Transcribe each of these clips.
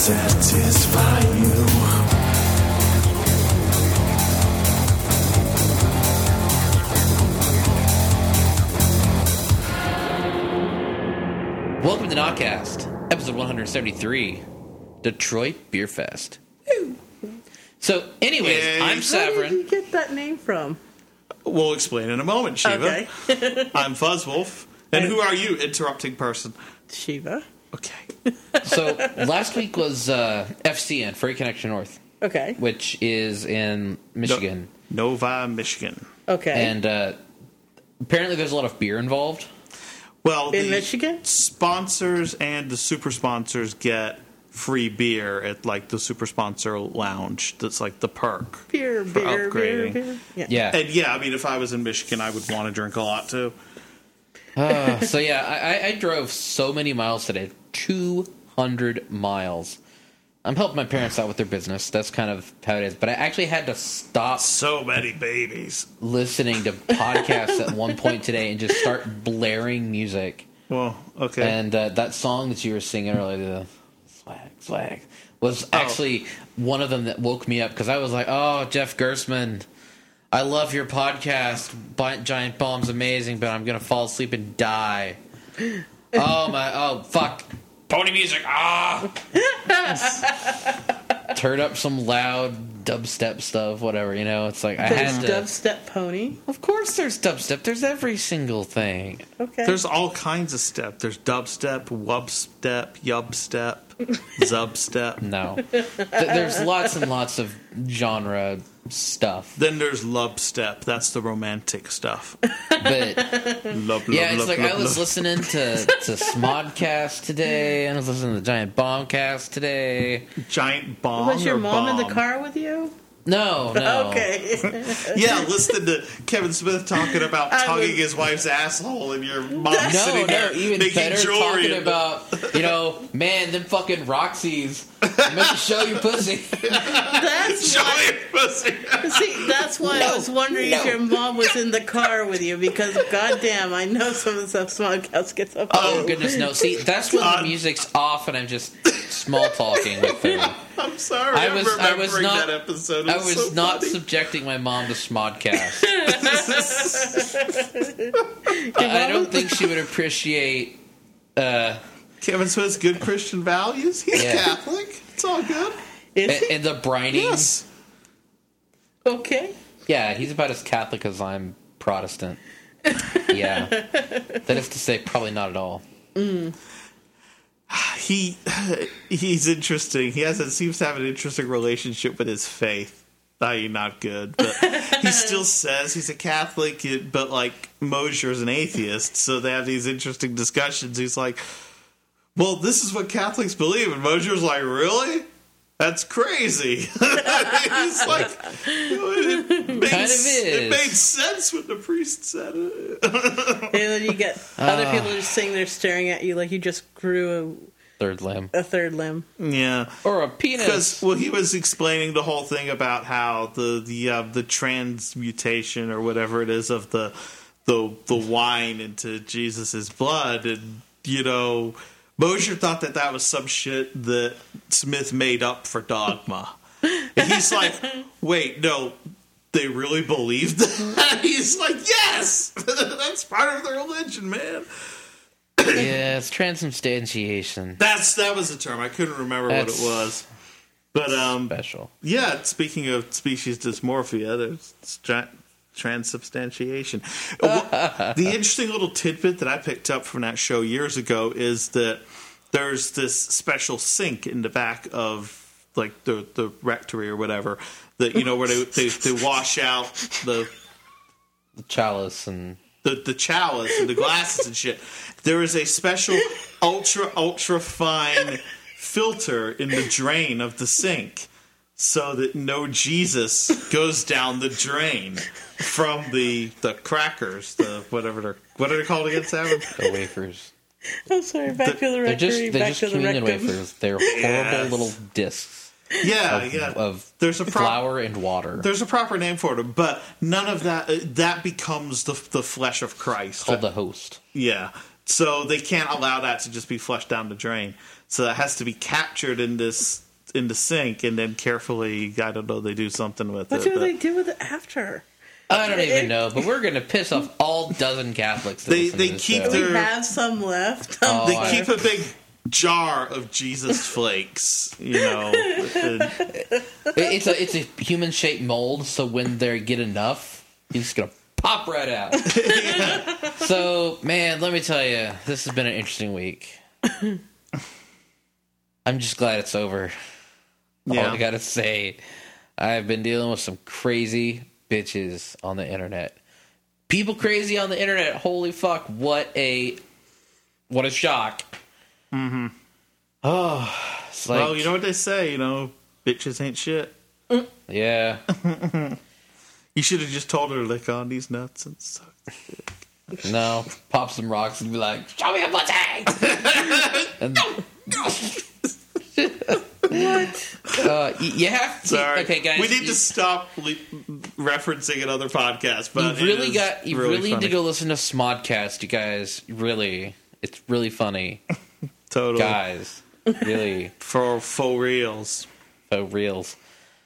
satisfy you. Welcome to Notcast, episode 173, Detroit Beer Fest. So, anyways, Yay. I'm Where did you Savrin. get that name from? We'll explain in a moment, Shiva. Okay. I'm Fuzzwolf. And who are you, interrupting person? Shiva. Okay. So, last week was FCN, Freight Connection North, Okay. which is in Michigan. Nova, Michigan. Okay. And apparently there's a lot of beer involved. Well, In the Michigan? sponsors and the super sponsors get free beer at, like, the super sponsor lounge. That's, like, the perk. Beer, for beer, beer, upgrading. beer. Yeah. And, yeah, I mean, if I was in Michigan, I would want to drink a lot, too. So, yeah, I drove so many miles today. 200 miles. I'm helping my parents out with their business. That's kind of how it is. But I actually had to stop So many babies. listening to podcasts at one point today and just start blaring music. Well, okay. And that song that you were singing earlier, the swag, was actually one of them that woke me up because I was like, oh, Jeff Gersman, I love your podcast. Giant Bomb's amazing, but I'm going to fall asleep and die. Oh, fuck. Pony music, Turn up some loud dubstep stuff, whatever, you know. It's like I There's had to. dubstep pony. Of course there's dubstep. There's every single thing. Okay. There's all kinds of step. There's dubstep, wubstep, yubstep, zubstep. No. There's lots and lots of genre stuff. Then there's lubstep. That's the romantic stuff. But Love, yeah, love, it's love, like love, I was love. listening to Smodcast today, and I was listening to Giant Bombcast today. Giant bomb. Was your or mom in the bomb? car with you? No. Okay. Yeah, listening to Kevin Smith talking about I tugging was- his wife's asshole, and your mom No, sitting there even making better jewelry. talking and- about, man, them fucking Roxy's make you show your pussy. That's Show why. your pussy. See, that's why I was wondering if your mom was in the car with you because, goddamn, I know some of the stuff Smodcast gets up. Oh, to. goodness, no. See, that's when God. the music's off and I'm just small talking with her. I'm sorry. I I'm was remembering not- that episode. I It's was so not funny. subjecting my mom to Smodcast. I don't think she would appreciate. Kevin Smith's good Christian values. He's Yeah. Catholic. It's all good. Is he? And the brining. Yes. Okay. Yeah, he's about as Catholic as I'm Protestant. Yeah. That is to say, probably not at all. He's interesting. Seems to have an interesting relationship with his faith. I.e., not good, but he still says he's a Catholic. But like Mosier's an atheist, so they have these interesting discussions. He's like, "Well, this is what Catholics believe," and Mosier's like, "Really? That's crazy." He's like, "It made, Kind of is. It made sense when the priest said it." And then you get other people just sitting there staring at you like you just grew Third limb. a third limb. Yeah. Or a penis. Because he was explaining the whole thing about how the transmutation or whatever it is of the wine into Jesus's blood, and Mosier thought that was some shit that Smith made up for dogma. And he's like, wait, no, they really believed that? He's like, yes, that's part of their religion, man. Yeah, it's transubstantiation. That was the term. I couldn't remember That's what it was. But Special. yeah, speaking of species dysmorphia, there's transubstantiation. The interesting little tidbit that I picked up from that show years ago is that there's this special sink in the back of like the rectory or whatever that where they wash out the Chalice and... the chalice and the glasses and shit. There is a special ultra fine filter in the drain of the sink so that no Jesus goes down the drain from the crackers, what are they called again, Savin? The wafers. I'm sorry, back to the They're rectory, just back to the communion rectum. wafers. They're horrible Yes. little discs Yeah, of There's a flour and water. There's a proper name for it, but none of that that becomes the flesh of Christ. Called the host. Yeah, So they can't allow that to just be flushed down the drain. So that has to be captured in the sink and then carefully, I don't know, they do something with What it. do they do with it after? I don't even know, but we're gonna piss off all dozen Catholics. That listen They to this keep show. We their- have some left. Oh, They keep a big jar of Jesus flakes, It's a human shaped mold, so when they get enough, he's just gonna pop right out. So, man, let me tell you, this has been an interesting week. I'm just glad it's over. All I gotta say, I've been dealing with some crazy bitches on the internet. People crazy on the internet. Holy fuck! What a shock. Mm-hmm. Oh, it's like, well, you know what they say, bitches ain't shit. yeah. You should have just told her to lick on these nuts and suck. No, pop some rocks and be like, "Show me a pussy." And, you have to. Sorry. Okay, guys. We need to stop referencing another podcast, but You really need funny. to go listen to Smodcast, you guys. Really, it's really funny, Totally. guys. Really, For faux reals. so reals.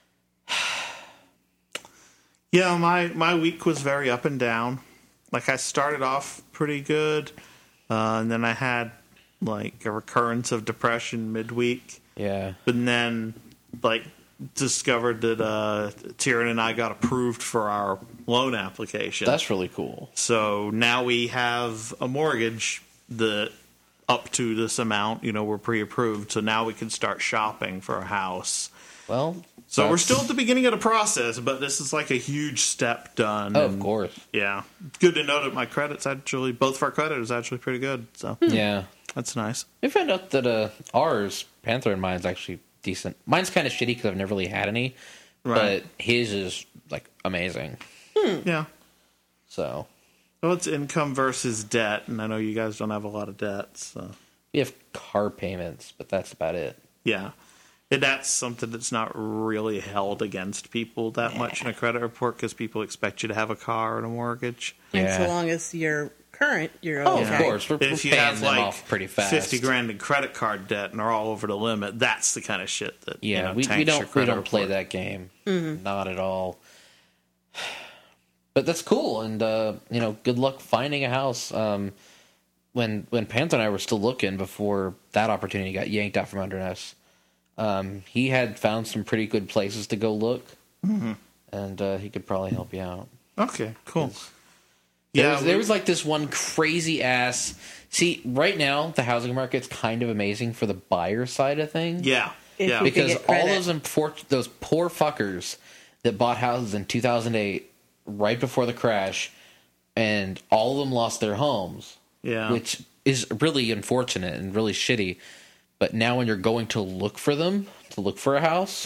Yeah, my week was very up and down. Like, I started off pretty good, and then I had, like, a recurrence of depression midweek. Yeah, And then, like, discovered that Tyrion and I got approved for our loan application. that's really cool. So now we have a mortgage that up to this amount, we're pre-approved. So now we can start shopping for a house. Well, So we're that's- still at the beginning of the process, but this is like a huge step done. Oh, of and, course. Yeah. Good to know that my credit's actually, both of our credit is actually pretty good. So Yeah, that's nice. we found out that ours, Panther and mine's actually decent. Mine's kind of shitty because I've never really had any, Right. but his is like amazing. Yeah. So Well, it's income versus debt, and I know you guys don't have a lot of debt, so we have car payments, but that's about it. yeah. And that's something that's not really held against people that much in a credit report because people expect you to have a car and a mortgage. And Yeah. so long as you're current, you're Oh, okay. of course, we're If you paying have them like off pretty fast. 50 grand in credit card debt and are all over the limit, that's the kind of shit that Yeah, we tanks your don't credit play report. that game, not at all. But that's cool, and good luck finding a house. When Panther and I were still looking before that opportunity got yanked out from under us, he had found some pretty good places to go look, and he could probably help you out. Okay, cool. There was like this one crazy ass. See, right now the housing market's kind of amazing for the buyer side of things. Yeah, If yeah. we Because get all credit. those poor fuckers that bought houses in 2008, right before the crash, and all of them lost their homes, Yeah. which is really unfortunate and really shitty. But now when you're going to look for them, to look for a house,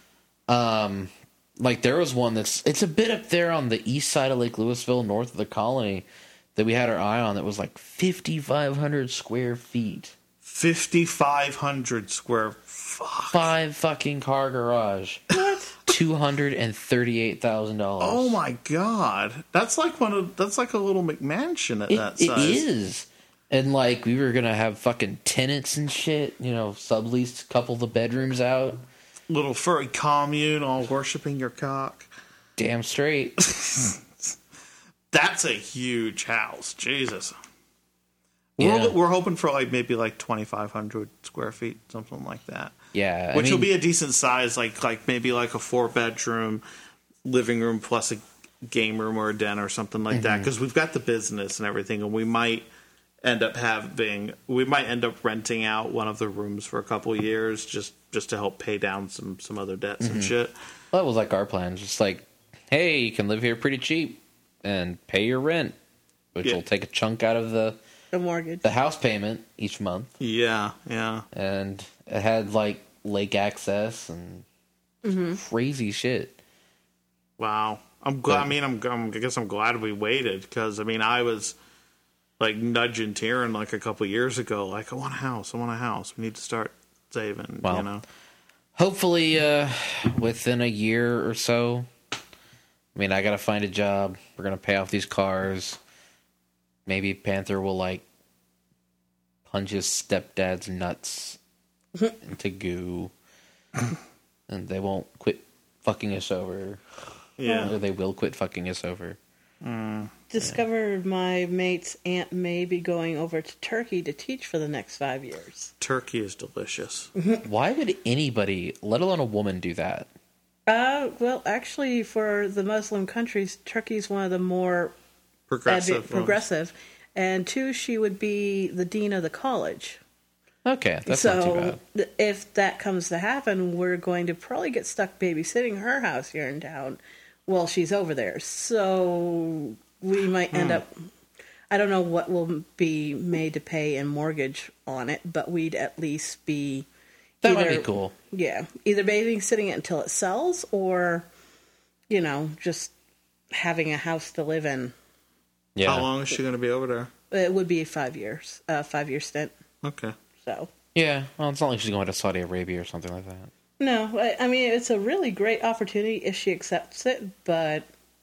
like there was one it's a bit up there on the east side of Lake Louisville, north of the Colony, that we had our eye on that was like 5,500 square feet. 5,500 square. Fuck. 5 fucking car garage. What? $238,000. Oh my god, that's like a little McMansion at that It size. is. And like we were gonna have fucking tenants and shit, sublease a couple of the bedrooms out. Little furry commune, all worshiping your cock. Damn straight. That's a huge house. Jesus. Yeah. We're hoping for maybe 2,500 square feet, something like that. Yeah. Which will be a decent size, like maybe like a 4-bedroom living room plus a game room or a den or something like that. Because we've got the business and everything, and we might end up renting out one of the rooms for a couple of years just to help pay down some other debts and shit. Well, that was like our plan. Just like, hey, you can live here pretty cheap and pay your rent, which Yeah. will take a chunk out of the mortgage. house payment each month. Yeah. And it had like lake access and crazy shit. Wow. I'm glad. I guess I'm glad we waited because I was like nudging Tyrion like a couple years ago. Like, I want a house. We need to start saving. Wow. Hopefully, within a year or so. I got to find a job. We're gonna pay off these cars. Maybe Panther will punches stepdad's nuts into goo, and they won't quit fucking us over. Yeah. Or they will quit fucking us over. Discovered my mate's Aunt May be going over to Turkey to teach for the next 5 years. Turkey is delicious. Why would anybody, let alone a woman, do that? Well, actually, for the Muslim countries, Turkey's one of the more Progressive. progressive. And two, she would be the dean of the college. Okay, that's not too So bad. if that comes to happen, we're going to probably get stuck babysitting her house here in town while she's over there. So we might end up, I don't know what will be made to pay in mortgage on it, but we'd at least be That might be cool. Yeah, either babysitting it until it sells, or just having a house to live in. Yeah. How long is she going to be over there? It would be 5 years, 5-year stint. Okay. So Yeah, well, it's not like she's going to Saudi Arabia or something like that. no, I mean it's a really great opportunity if she accepts it, but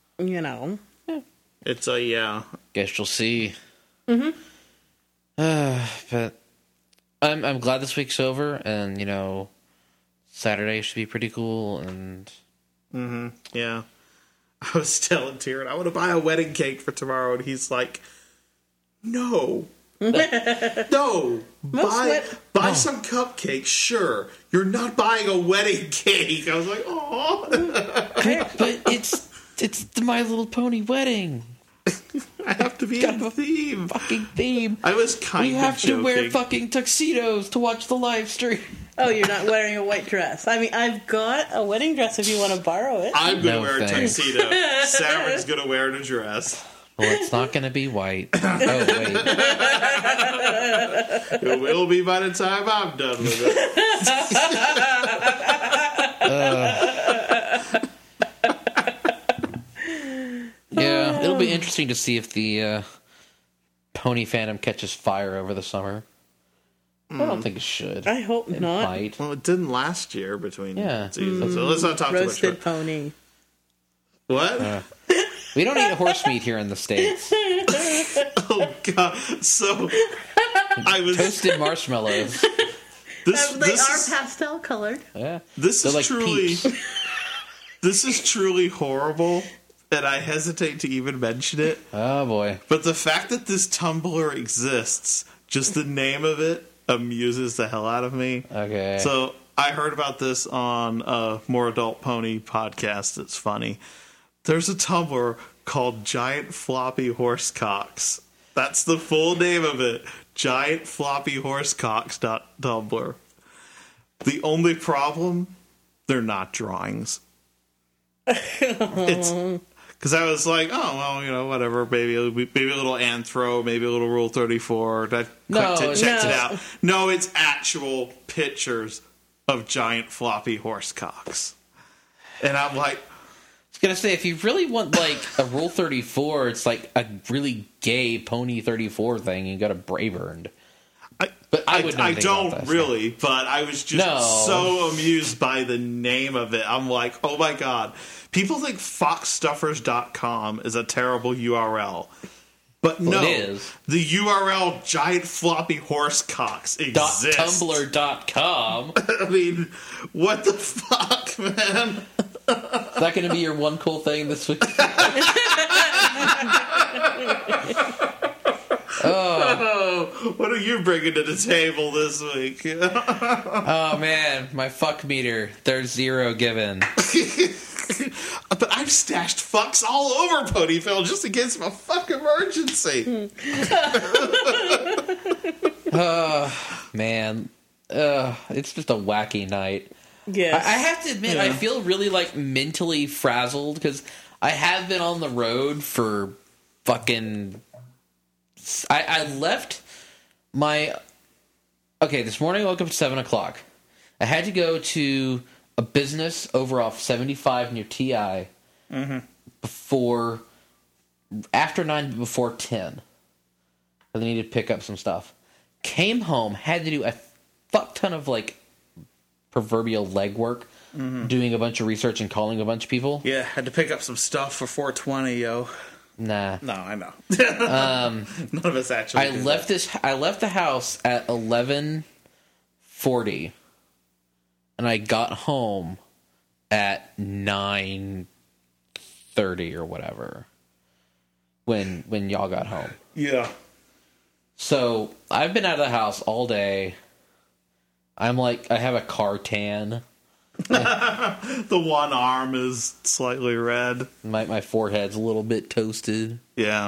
It's a, yeah. Guess you'll see. Mm-hmm. But I'm glad this week's over, and Saturday should be pretty cool. And Yeah. I was telling Tyrion, I want to buy a wedding cake for tomorrow, and he's like, no. No. Buy some cupcakes, sure. You're not buying a wedding cake. I was like, oh. but it's the My Little Pony wedding. I have to be in the theme. Fucking theme. I was kind We of have joking. to wear fucking tuxedos to watch the live stream. oh, you're not wearing a white dress. I mean, I've got a wedding dress if you want to borrow it. I'm going to No wear a thanks. tuxedo. Sarah's going to wear a dress. Well, it's not going to be white. Oh, wait. It will be by the time I'm done with it. Yeah, it'll be interesting to see if the pony fandom catches fire over the summer. I don't think it should. I hope It not. might. Well, it didn't last year between Yeah. seasons, so let's not talk too much Roasted about pony. What? We don't eat horse meat here in the States. Oh, God. So, I was... Toasted marshmallows. This, They this are is, pastel colored. Yeah. this They're is like truly... Peeps. This is truly horrible, and I hesitate to even mention it. Oh, boy. But the fact that this Tumblr exists, just the name of it, amuses the hell out of me. Okay. So I heard about this on a More Adult Pony podcast. It's funny. There's a Tumblr called Giant Floppy Horse Cocks. That's the full name of it. Giant Floppy Horse Cocks.tumblr. The only problem, they're not drawings. It's because I was like, oh well, whatever, maybe a little Anthro, maybe a little Rule 34. That checked it out. No, it's actual pictures of giant floppy horse cocks, and I'm like, I was gonna say, if you really want like a Rule 34, it's like a really gay Pony 34 thing. You got a Brave Earned. But I wouldn't know I anything about don't that, really, but I was just so amused by the name of it. I'm like, oh my god. People think foxstuffers.com is a terrible URL. But no, it is. The URL giant floppy horse cocks exists. .tumblr.com. I mean, what the fuck, man? Is that going to be your one cool thing this week? Oh, what are you bringing to the table this week? Oh man, my fuck meter. There's 0 given. But I've stashed fucks all over Ponyville just in case of a fuck emergency. Man, it's just a wacky night. Yes. I have to admit, I feel really like mentally frazzled because I have been on the road for fucking. I left my. Okay, this morning I woke up at 7 o'clock. I had to go to a business over off 75 near TI before. After 9, before 10. I needed to pick up some stuff. Came home, had to do a fuck ton of like proverbial legwork, doing a bunch of research and calling a bunch of people. Yeah, had to pick up some stuff for 420, yo. Nah. No, I know. None of us actually. I left the house at 11:40, and I got home at 9:30 or whatever. When y'all got home. Yeah. So I've been out of the house all day. I have a car tan. The one arm is slightly red. My forehead's a little bit toasted. Yeah.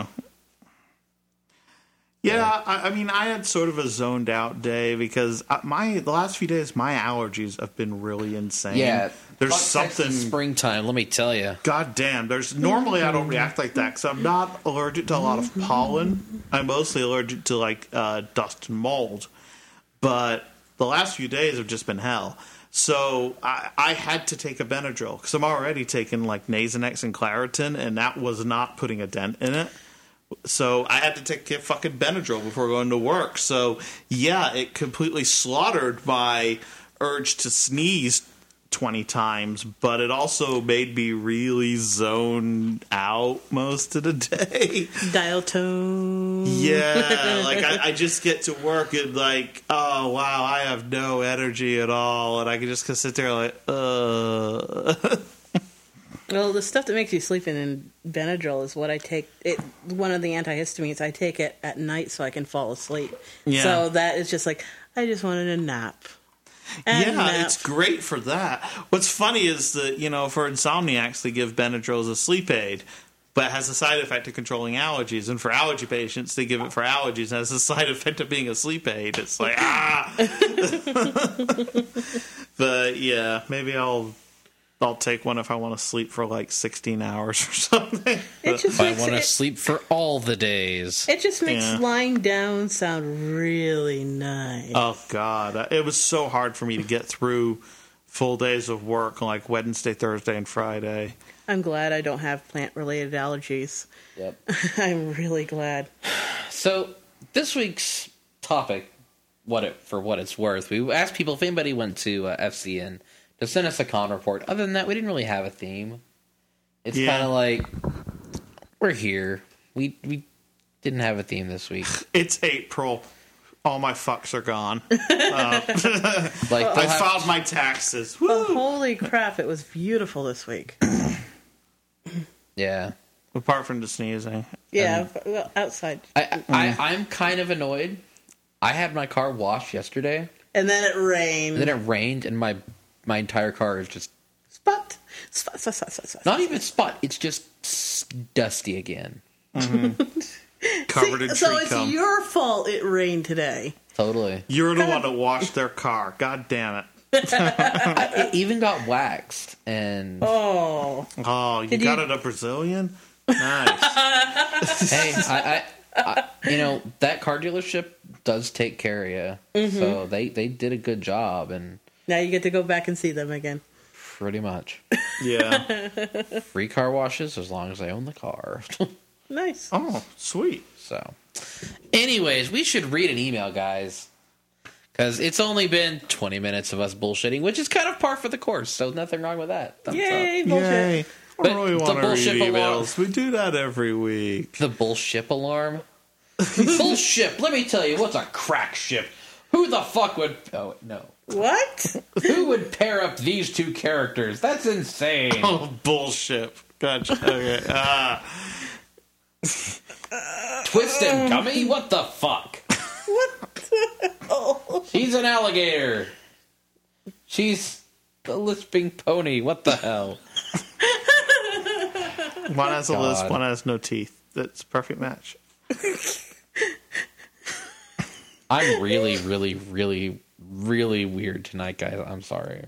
Yeah, I mean, I had sort of a zoned out day because the last few days, my allergies have been really insane. Yeah, there's something springtime. Let me tell you. God damn, normally I don't react like that because I'm not allergic to a lot of pollen. I'm mostly allergic to like dust and mold. But the last few days have just been hell. So I had to take a Benadryl because I'm already taking like Nasonex and Claritin, and that was not putting a dent in it. So I had to take a fucking Benadryl before going to work. So yeah, it completely slaughtered my urge to sneeze 20 times, but it also made me really zone out most of the day. Dial tone. Yeah, like I just get to work and like, oh wow, I have no energy at all, and I can just sit there like, Well, the stuff that makes you sleep in Benadryl is what I take. One of the antihistamines, I take it at night so I can fall asleep. Yeah. So that is just like, I just wanted a nap. It's great for that. What's funny is that, for insomniacs, they give Benadryl as a sleep aid, but it has a side effect of controlling allergies. And for allergy patients, they give it for allergies and has a side effect of being a sleep aid. It's like, But yeah, maybe I'll take one if I want to sleep for like 16 hours or something. If I want to sleep for all the days. It just makes lying down sound really nice. Oh, God. It was so hard for me to get through full days of work like Wednesday, Thursday, and Friday. I'm glad I don't have plant-related allergies. Yep. I'm really glad. So, this week's topic, for what it's worth, we asked people if anybody went to FCN to send us a con report. Other than that, we didn't really have a theme. It's kind of like, we're here. We didn't have a theme this week. It's April. All my fucks are gone. I filed my taxes. Woo! Well, holy crap, it was beautiful this week. Yeah. Apart from the sneezing. Yeah, well, outside. I'm kind of annoyed. I had my car washed yesterday. And then it rained. And my entire car is just... Spot. Not even spot. It's just dusty again. Mm-hmm. Covered in tree So it's cum. your fault it rained today. Totally. You're the one that washed their car. God damn it. It even got waxed. And Oh, you got it a Brazilian? Nice. hey, I that car dealership does take care of you. Mm-hmm. So they did a good job. And now you get to go back and see them again. pretty much. Yeah. Free car washes as long as I own the car. Nice. Oh, sweet. So, anyways, we should read an email, guys. Because it's only been 20 minutes of us bullshitting, which is kind of par for the course, so nothing wrong with that. Thumbs Yay, up. bullshit. Yay. I But really the want to read bullshit emails. We do that every week. The bullshit alarm? Bullshit! Let me tell you, what's a crack ship? Who the fuck would... Oh, no. What? Who would pair up these two characters? That's insane. Oh, bullshit. Gotcha. Okay. Twist and Gummy? What the fuck? What the hell? She's an alligator. She's a lisping pony. What the hell? One has a God. lisp, one has no teeth. That's a perfect match. I'm really, really, really, really weird tonight, guys. I'm sorry.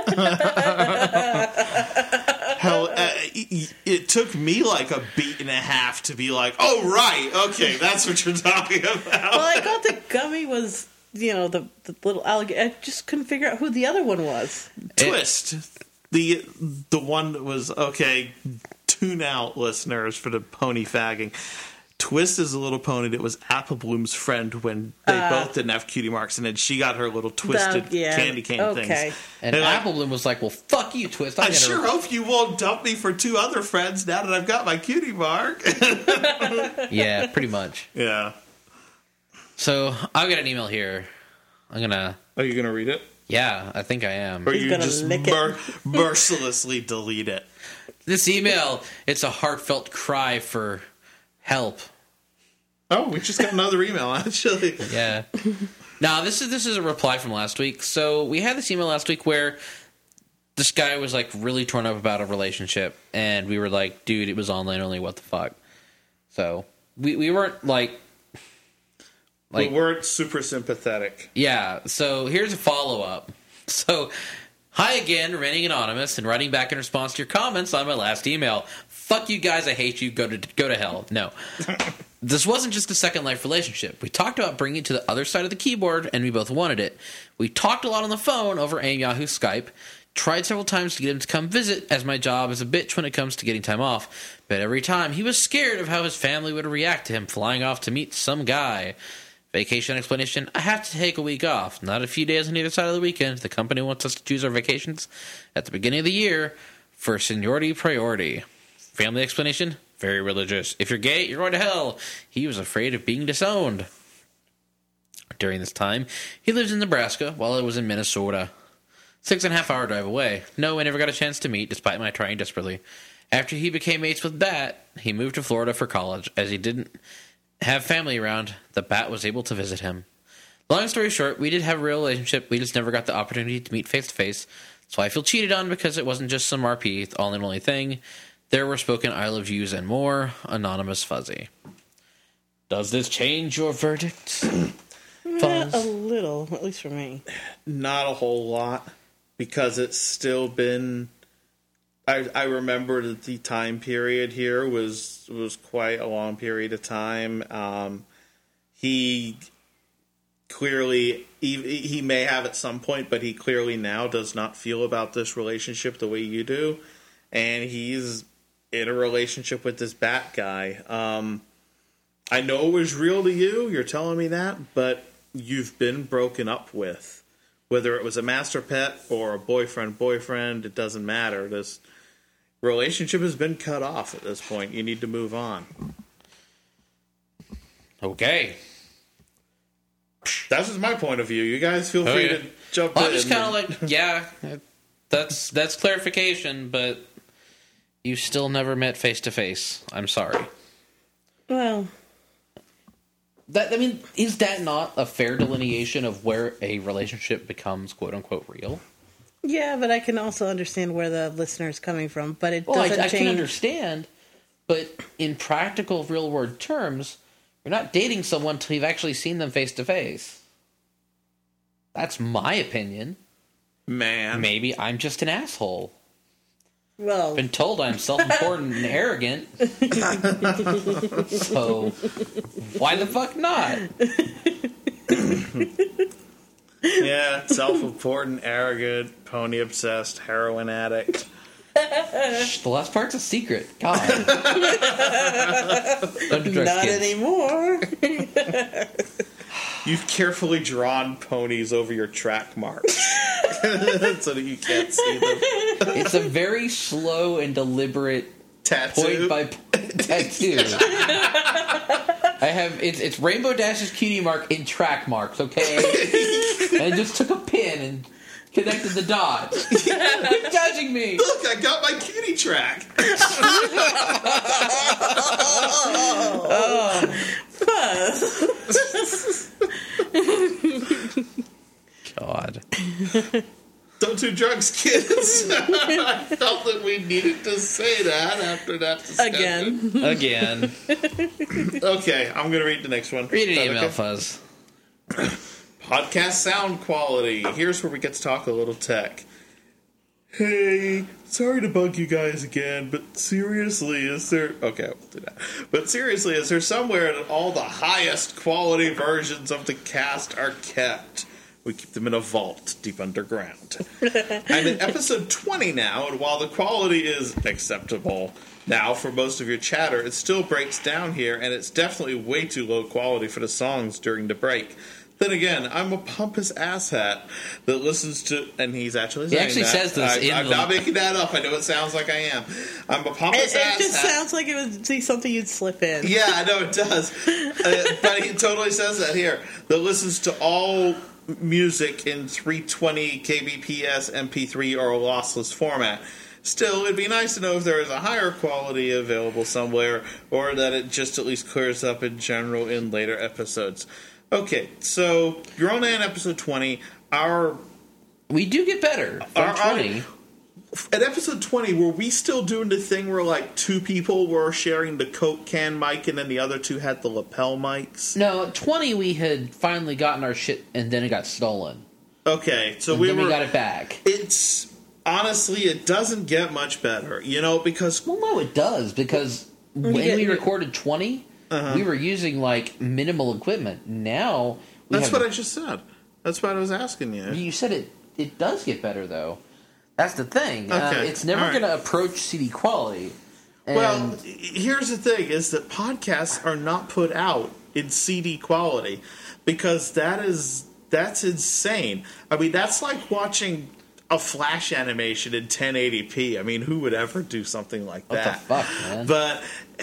Hell, it took me like a beat and a half to be like, oh, right, okay, that's what you're talking about. Well, I thought the Gummy was, the little alligator. I just couldn't figure out who the other one was. Twist. The one that was, okay, tune out, listeners, for the pony fagging. Twist is a little pony that was Apple Bloom's friend when they both didn't have cutie marks, and then she got her little twisted candy cane things. And Apple Bloom was like, well, fuck you, Twist. I sure hope you won't dump me for 2 other friends now that I've got my cutie mark. Yeah, pretty much. Yeah. So, I've got an email here. I'm going to... Are you going to read it? Yeah, I think I am. Or you just mercilessly delete it? This email, it's a heartfelt cry for help. Oh, we just got another email, actually. Yeah. Now, this is a reply from last week. So, we had this email last week where this guy was, like, really torn up about a relationship. And we were like, dude, it was online only, what the fuck? So, we weren't, like... We weren't super sympathetic. Yeah, so here's a follow-up. So, hi again, remaining anonymous, and writing back in response to your comments on my last email. Fuck you guys, I hate you, go to hell. No. This wasn't just a Second Life relationship. We talked about bringing it to the other side of the keyboard, and we both wanted it. We talked a lot on the phone over AIM Yahoo Skype, tried several times to get him to come visit, as my job is a bitch when it comes to getting time off, but every time he was scared of how his family would react to him flying off to meet some guy. Vacation explanation, I have to take a week off, not a few days on either side of the weekend. The company wants us to choose our vacations at the beginning of the year for seniority priority. Family explanation, very religious. If you're gay, you're going to hell. He was afraid of being disowned. During this time, he lives in Nebraska while I was in Minnesota. 6.5 hour drive away. No, I never got a chance to meet, despite my trying desperately. After he became mates with Bat, he moved to Florida for college, as he didn't have family around. The Bat was able to visit him. Long story short, we did have a real relationship. We just never got the opportunity to meet face to face. So I feel cheated on because it wasn't just some RP, all and only thing. There were spoken I love yous and more. Anonymous Fuzzy. Does this change your verdict? A little, at least for me. Not a whole lot, because it's still been... I remember that the time period here was quite a long period of time. He clearly, he may have at some point, but he clearly now does not feel about this relationship the way you do. And he's in a relationship with this Bat guy. I know it was real to you, you're telling me that, but you've been broken up with. Whether it was a master pet or a boyfriend, it doesn't matter. This relationship has been cut off at this point. You need to move on. Okay. That's just my point of view. You guys feel free to jump in. I'm just kind of like, yeah, that's clarification, but you still never met face to face. I'm sorry. Well, is that not a fair delineation of where a relationship becomes quote unquote real? yeah, but I can also understand where the listener's coming from. But it Well, doesn't I change. can understand, but in practical, real world terms, you're not dating someone until you've actually seen them face to face. That's my opinion. Man. Maybe I'm just an asshole. Well, Been told I'm self-important and arrogant. So, why the fuck not? Yeah, self-important, arrogant, pony-obsessed, heroin addict. The last part's a secret. God. Underdressed not kids. anymore. You've carefully drawn ponies over your track marks so that you can't see them. It's a very slow and deliberate Tattoo. point by tattoo. I have it's Rainbow Dash's cutie mark in track marks, okay? And I just took a pin and connected the dots. Quit judging me. Look, I got my cutie track. God. Don't do drugs, kids. I felt that we needed to say that after that discussion. Again. Okay, I'm going to read the next one. Read an Is that email, okay? Fuzz. Podcast sound quality. Here's where we get to talk a little tech. Hey, sorry to bug you guys again, but seriously, is there... Okay, I won't do that. But seriously, is there somewhere that all the highest quality versions of the cast are kept? We keep them in a vault deep underground. I'm in episode 20 now, and while the quality is acceptable now for most of your chatter, it still breaks down here, and it's definitely way too low quality for the songs during the break. Then again, I'm a pompous asshat that listens to, and he's actually saying actually that. says this I'm not making that up. I know it sounds like I am. I'm a pompous asshat. It just sounds like it would be something you'd slip in. Yeah, I know it does. But he totally says that here. That listens to all music in 320 kbps, MP3, or a lossless format. Still, it'd be nice to know if there is a higher quality available somewhere, or that it just at least clears up in general in later episodes. Okay, so you're only in episode 20. We do get better from 20. At episode 20, were we still doing the thing where, like, two people were sharing the Coke can mic and then the other two had the lapel mics? No, at 20 we had finally gotten our shit and then it got stolen. Okay, so and we got it back. It's... Honestly, it doesn't get much better, because... Well, no, it does, because when we recorded 20... we were using, like, minimal equipment. Now... That's what I just said. That's what I was asking you. You said it does get better, though. That's the thing. Okay. It's never going to approach CD quality. Well, here's the thing, is that podcasts are not put out in CD quality. Because that's insane. I mean, that's like watching a Flash animation in 1080p. I mean, who would ever do something like that? What the fuck, man? But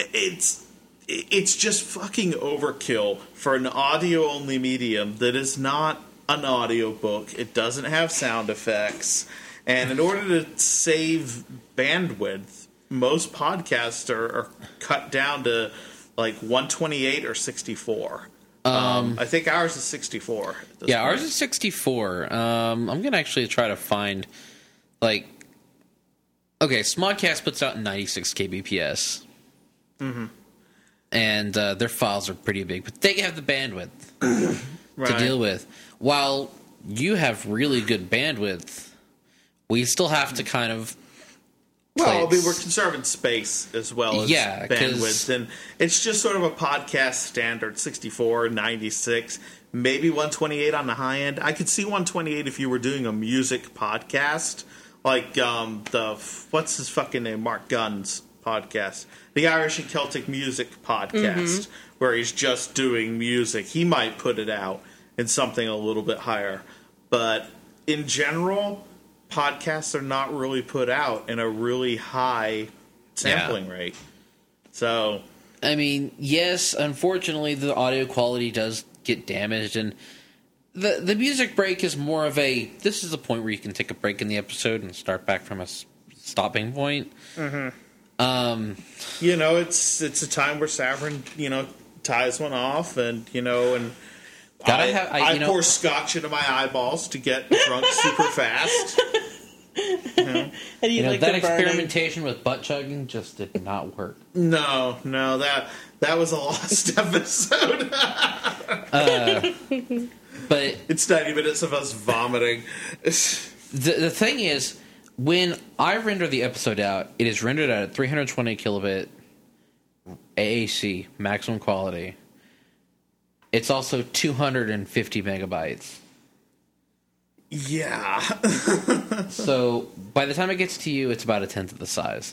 it's just fucking overkill for an audio-only medium that is not an audiobook. It doesn't have sound effects. And in order to save bandwidth, most podcasts are cut down to like 128 or 64. I think ours is 64. Yeah, ours is 64. I'm going to actually try to find, like... Okay, Smodcast puts out 96 kbps. Mm-hmm. And their files are pretty big, but they have the bandwidth to deal with. While you have really good bandwidth, we still have to kind of... Well, I mean, we're conserving space as well as bandwidth. And it's just sort of a podcast standard, 64, 96, maybe 128 on the high end. I could see 128 if you were doing a music podcast, like what's his fucking name? Mark Gunn's podcast. The Irish and Celtic Music podcast, where he's just doing music. He might put it out in something a little bit higher. But in general... podcasts are not really put out in a really high sampling rate. So, I mean, yes, unfortunately, the audio quality does get damaged, and the music break is more of a, this is the point where you can take a break in the episode and start back from a stopping point. Mm-hmm. It's a time where Savrin, ties one off, and, and... I pour scotch into my eyeballs to get drunk super fast. And that experimentation with butt chugging just did not work. No, that was a lost episode. But it's 90 minutes of us vomiting. The thing is, when I render the episode out, it is rendered at 320 kilobit AAC maximum quality. It's also 250 megabytes. Yeah. So by the time it gets to you, it's about a tenth of the size.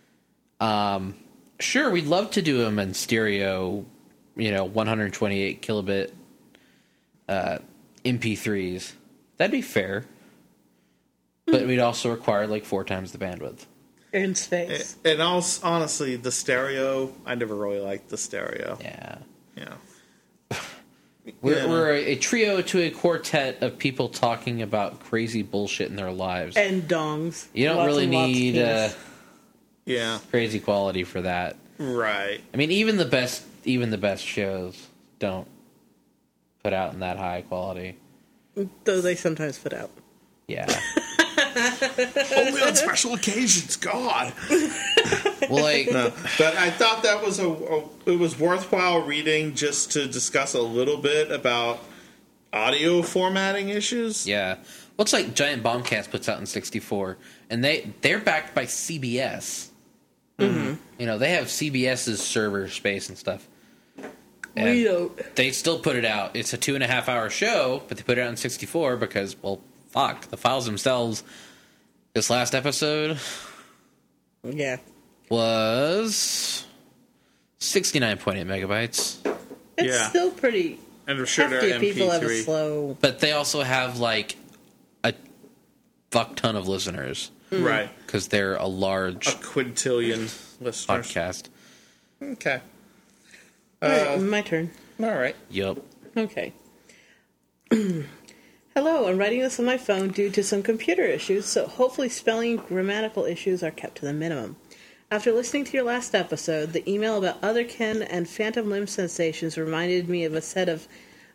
Sure, we'd love to do them in stereo, 128 kilobit MP3s. That'd be fair. But we'd also require like 4 times the bandwidth. In space. And also, honestly, the stereo, I never really liked the stereo. Yeah. Yeah. We're a trio to a quartet of people talking about crazy bullshit in their lives. And dongs. You don't really need crazy quality for that. Right. I mean, even the best shows don't put out in that high quality. Though they sometimes put out. Yeah. Only on special occasions, God. Well, no, but I thought that was it was worthwhile reading just to discuss a little bit about audio formatting issues. Yeah. Well, it's like Giant Bombcast puts out in 64, and they're backed by CBS. Mm-hmm. They have CBS's server space and stuff. And We don't. they still put it out. It's a 2.5 hour show, but they put it out in 64 because, well, fuck, the files themselves. This last episode Yeah. was 69.8 megabytes. It's Yeah. still pretty And I'm sure hefty they're if people have a MP3. slow... But they also have, like, a fuck ton of listeners Right. because they're a large A quintillion listeners. podcast. Okay. All right, my turn. All right. Yup. Okay. Hello, I'm writing this on my phone due to some computer issues, so hopefully spelling and grammatical issues are kept to the minimum. After listening to your last episode, the email about otherkin and phantom limb sensations reminded me of a set of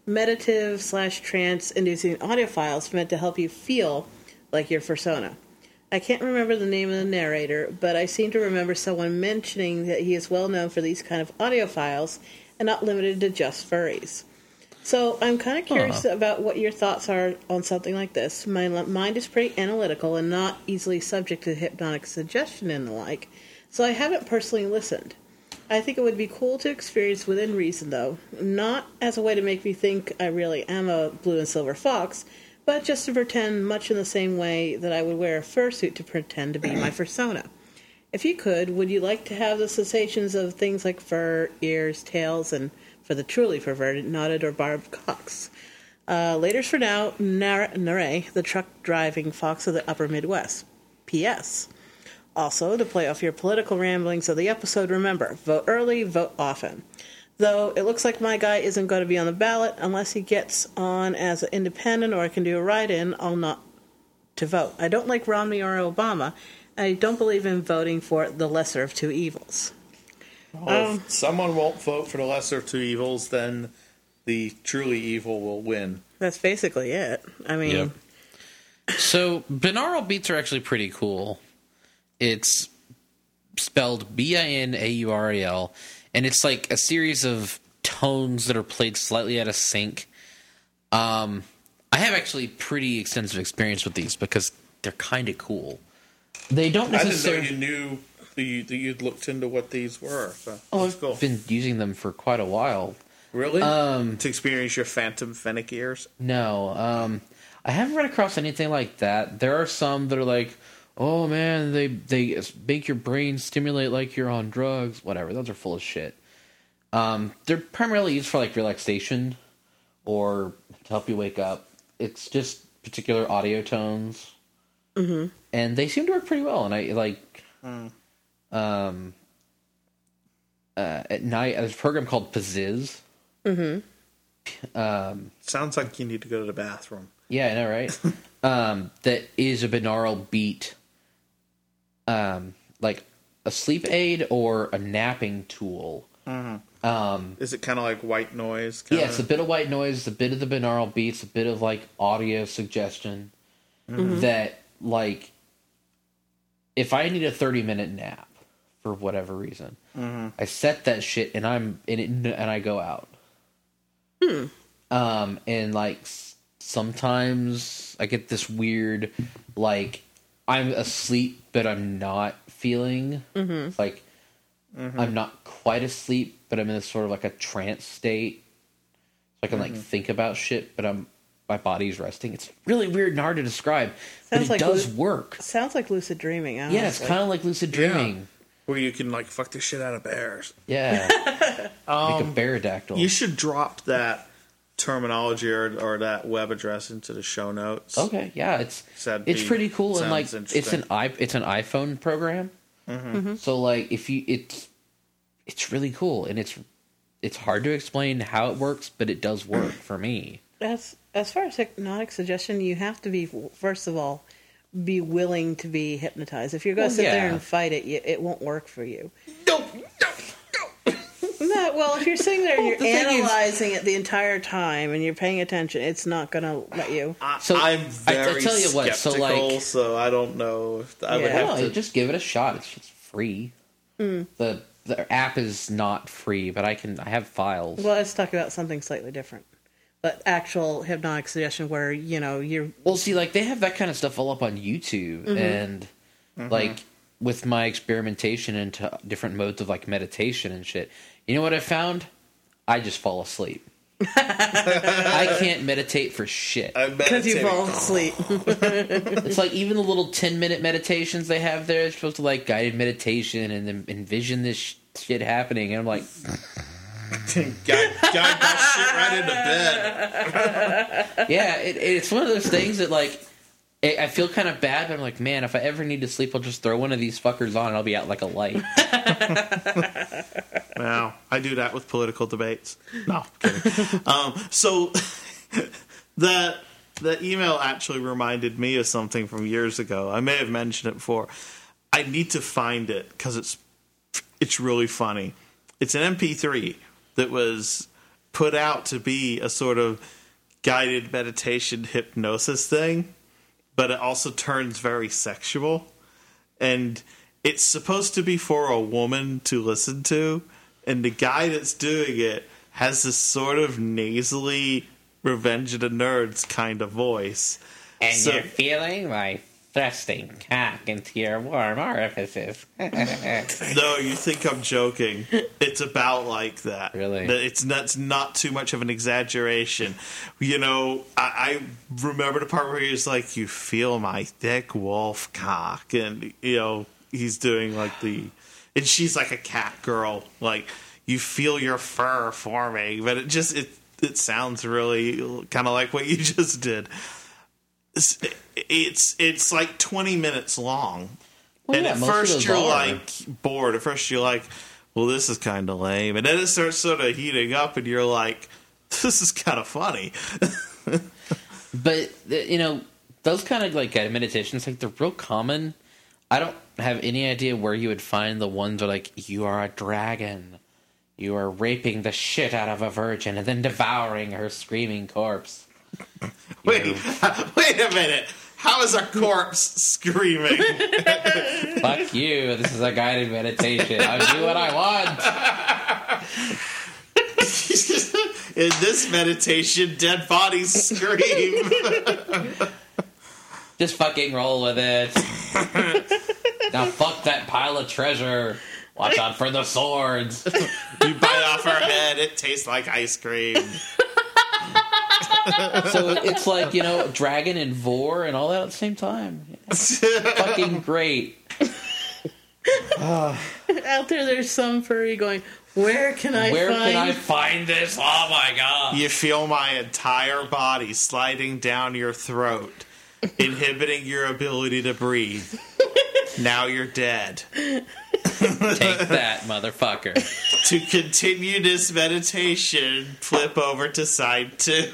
meditative/trance-inducing audio files meant to help you feel like your persona. I can't remember the name of the narrator, but I seem to remember someone mentioning that he is well known for these kind of audio files and not limited to just furries. So I'm kind of curious about what your thoughts are on something like this. My mind is pretty analytical and not easily subject to hypnotic suggestion and the like, so I haven't personally listened. I think it would be cool to experience within reason, though, not as a way to make me think I really am a blue and silver fox, but just to pretend much in the same way that I would wear a fursuit to pretend to be my persona. If you could, would you like to have the sensations of things like fur, ears, tails, and, for the truly perverted, knotted or barbed cocks? Laters for now, Nare, the truck-driving fox of the upper Midwest. P.S. Also, to play off your political ramblings of the episode, remember, vote early, vote often. Though it looks like my guy isn't going to be on the ballot unless he gets on as an independent or I can do a write-in, I'll not to vote. I don't like Romney or Obama. I don't believe in voting for the lesser of two evils. Well, if someone won't vote for the lesser of two evils, then the truly evil will win. That's basically it. I mean, Yep. So binaural beats are actually pretty cool. It's spelled BINAURAL, and it's like a series of tones that are played slightly out of sync. I have actually pretty extensive experience with these because they're kind of cool. They don't I didn't know necessarily. you knew that you'd looked into what these were. So Oh, that's I've cool. been using them for quite a while. Really? To experience your phantom fennec ears? No, I haven't run across anything like that. There are some that are like, oh man, they make your brain stimulate like you're on drugs. Whatever, those are full of shit. They're primarily used for like relaxation or to help you wake up. It's just particular audio tones, and they seem to work pretty well. And I like, at night there's a program called Pazziz. Sounds like you need to go to the bathroom. Yeah, I know, right? That is a binaural beat, like a sleep aid or a napping tool. Is it kind of like white noise? Yeah, it's a bit of white noise, a bit of the binaural beats, a bit of like audio suggestion. That, like, if I need a 30-minute nap for whatever reason, I set that shit and I'm in it and I go out. And like sometimes I get this weird, like, I'm asleep but I'm not feeling like I'm not quite asleep, but I'm in this sort of like a trance state. So I can like think about shit, but my body's resting. It's really weird and hard to describe, but it does work. Sounds like lucid dreaming, honestly. Yeah, it's kind of like lucid dreaming. Where you can like fuck the shit out of bears. Yeah, like a bearadactyl. You should drop that terminology or that web address into the show notes. Okay, yeah, it's pretty cool, and like it's an iPhone program. So like if you it's really cool, and it's hard to explain how it works, but it does work for me. As far as hypnotic suggestion, you have to be, first of all, be willing to be hypnotized. If you're going to sit there and fight it, it won't work for you. No. No, well, if you're sitting there and you're analyzing it the entire time and you're paying attention, it's not going to let you. So I'm very I tell you what, skeptical, so so I don't know if I would Yeah. have to. just give it a shot. It's just free. The app is not free, but I have files. Well, let's talk about something slightly different. But actual hypnotic suggestion where, you're... Well, see, like, they have that kind of stuff all up on YouTube, and, like, with my experimentation into different modes of, like, meditation and shit, you know what I found? I just fall asleep. I can't meditate for shit. Because you fall asleep. It's like even the little 10-minute meditations they have there. It's supposed to like guided meditation and then envision this shit happening. And I'm like, guide that shit right into bed. yeah, it's one of those things that like I feel kind of bad, but I'm like, man, if I ever need to sleep, I'll just throw one of these fuckers on and I'll be out like a light. Wow, I do that with political debates. No, I'm kidding. So the email actually reminded me of something from years ago. I may have mentioned it before. I need to find it because it's really funny. It's an MP3 that was put out to be a sort of guided meditation hypnosis thing, but it also turns very sexual. And it's supposed to be for a woman to listen to, and the guy that's doing it has this sort of nasally Revenge of the Nerds kind of voice. And you're feeling my thrusting cock into your warm orifices. No, you think I'm joking. It's about like that. Really? It's not too much of an exaggeration. You know, I remember the part where he's like, you feel my thick wolf cock. And, you know, he's doing like and she's like a cat girl. Like, you feel your fur forming. But it sounds really kind of like what you just did. It's like 20 minutes long. Well, and yeah, at most of first those you're are. like bored. At first you're like, well, this is kind of lame. And then it starts sort of heating up and you're like, this is kind of funny. But, you know, those kind of like guided meditations, like they're real common. I don't have any idea where you would find the ones that are like, you are a dragon. You are raping the shit out of a virgin and then devouring her screaming corpse. Wait a minute. How is a corpse screaming? Fuck you. This is a guided meditation. I'll do what I want. In this meditation, dead bodies scream. Just fucking roll with it. Now fuck that pile of treasure. Watch out for the swords. You bite off her head, it tastes like ice cream. So it's like, you know, dragon and vor and all that at the same time. Fucking great. Out there's some furry going, where can I find this? Oh my god. You feel my entire body sliding down your throat, inhibiting your ability to breathe. Now you're dead. Take that, motherfucker. To continue this meditation, flip over to side 2.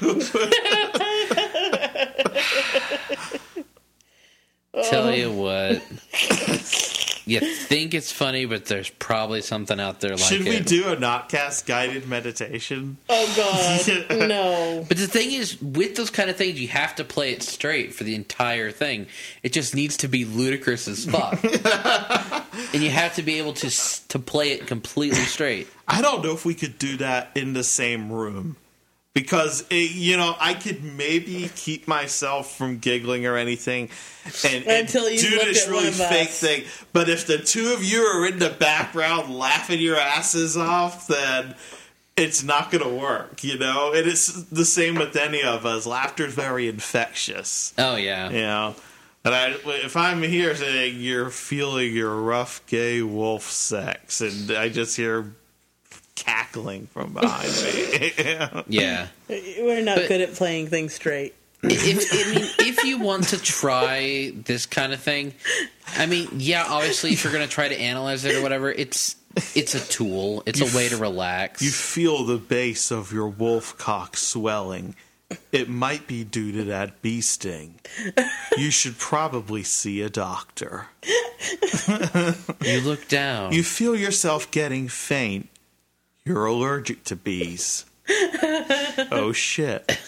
Tell you what. You think it's funny, but there's probably something out there like Should we it. do a Notcast guided meditation? Oh, God. No. But the thing is, with those kind of things, you have to play it straight for the entire thing. It just needs to be ludicrous as fuck. And you have to be able to play it completely straight. I don't know if we could do that in the same room. Because, I could maybe keep myself from giggling or anything and Until you do look this at really one of us. fake thing. But if the two of you are in the background laughing your asses off, then it's not going to work, And it's the same with any of us. Laughter's very infectious. Oh, yeah. And if I'm here saying you're feeling your rough gay wolf sex, and I just hear cackling from behind me. Yeah. We're not good at playing things straight. If you want to try this kind of thing, obviously, if you're going to try to analyze it or whatever, it's a tool. It's a way to relax. You feel the base of your wolf cock swelling. It might be due to that bee sting. You should probably see a doctor. You look down. You feel yourself getting faint. You're allergic to bees. Oh, shit.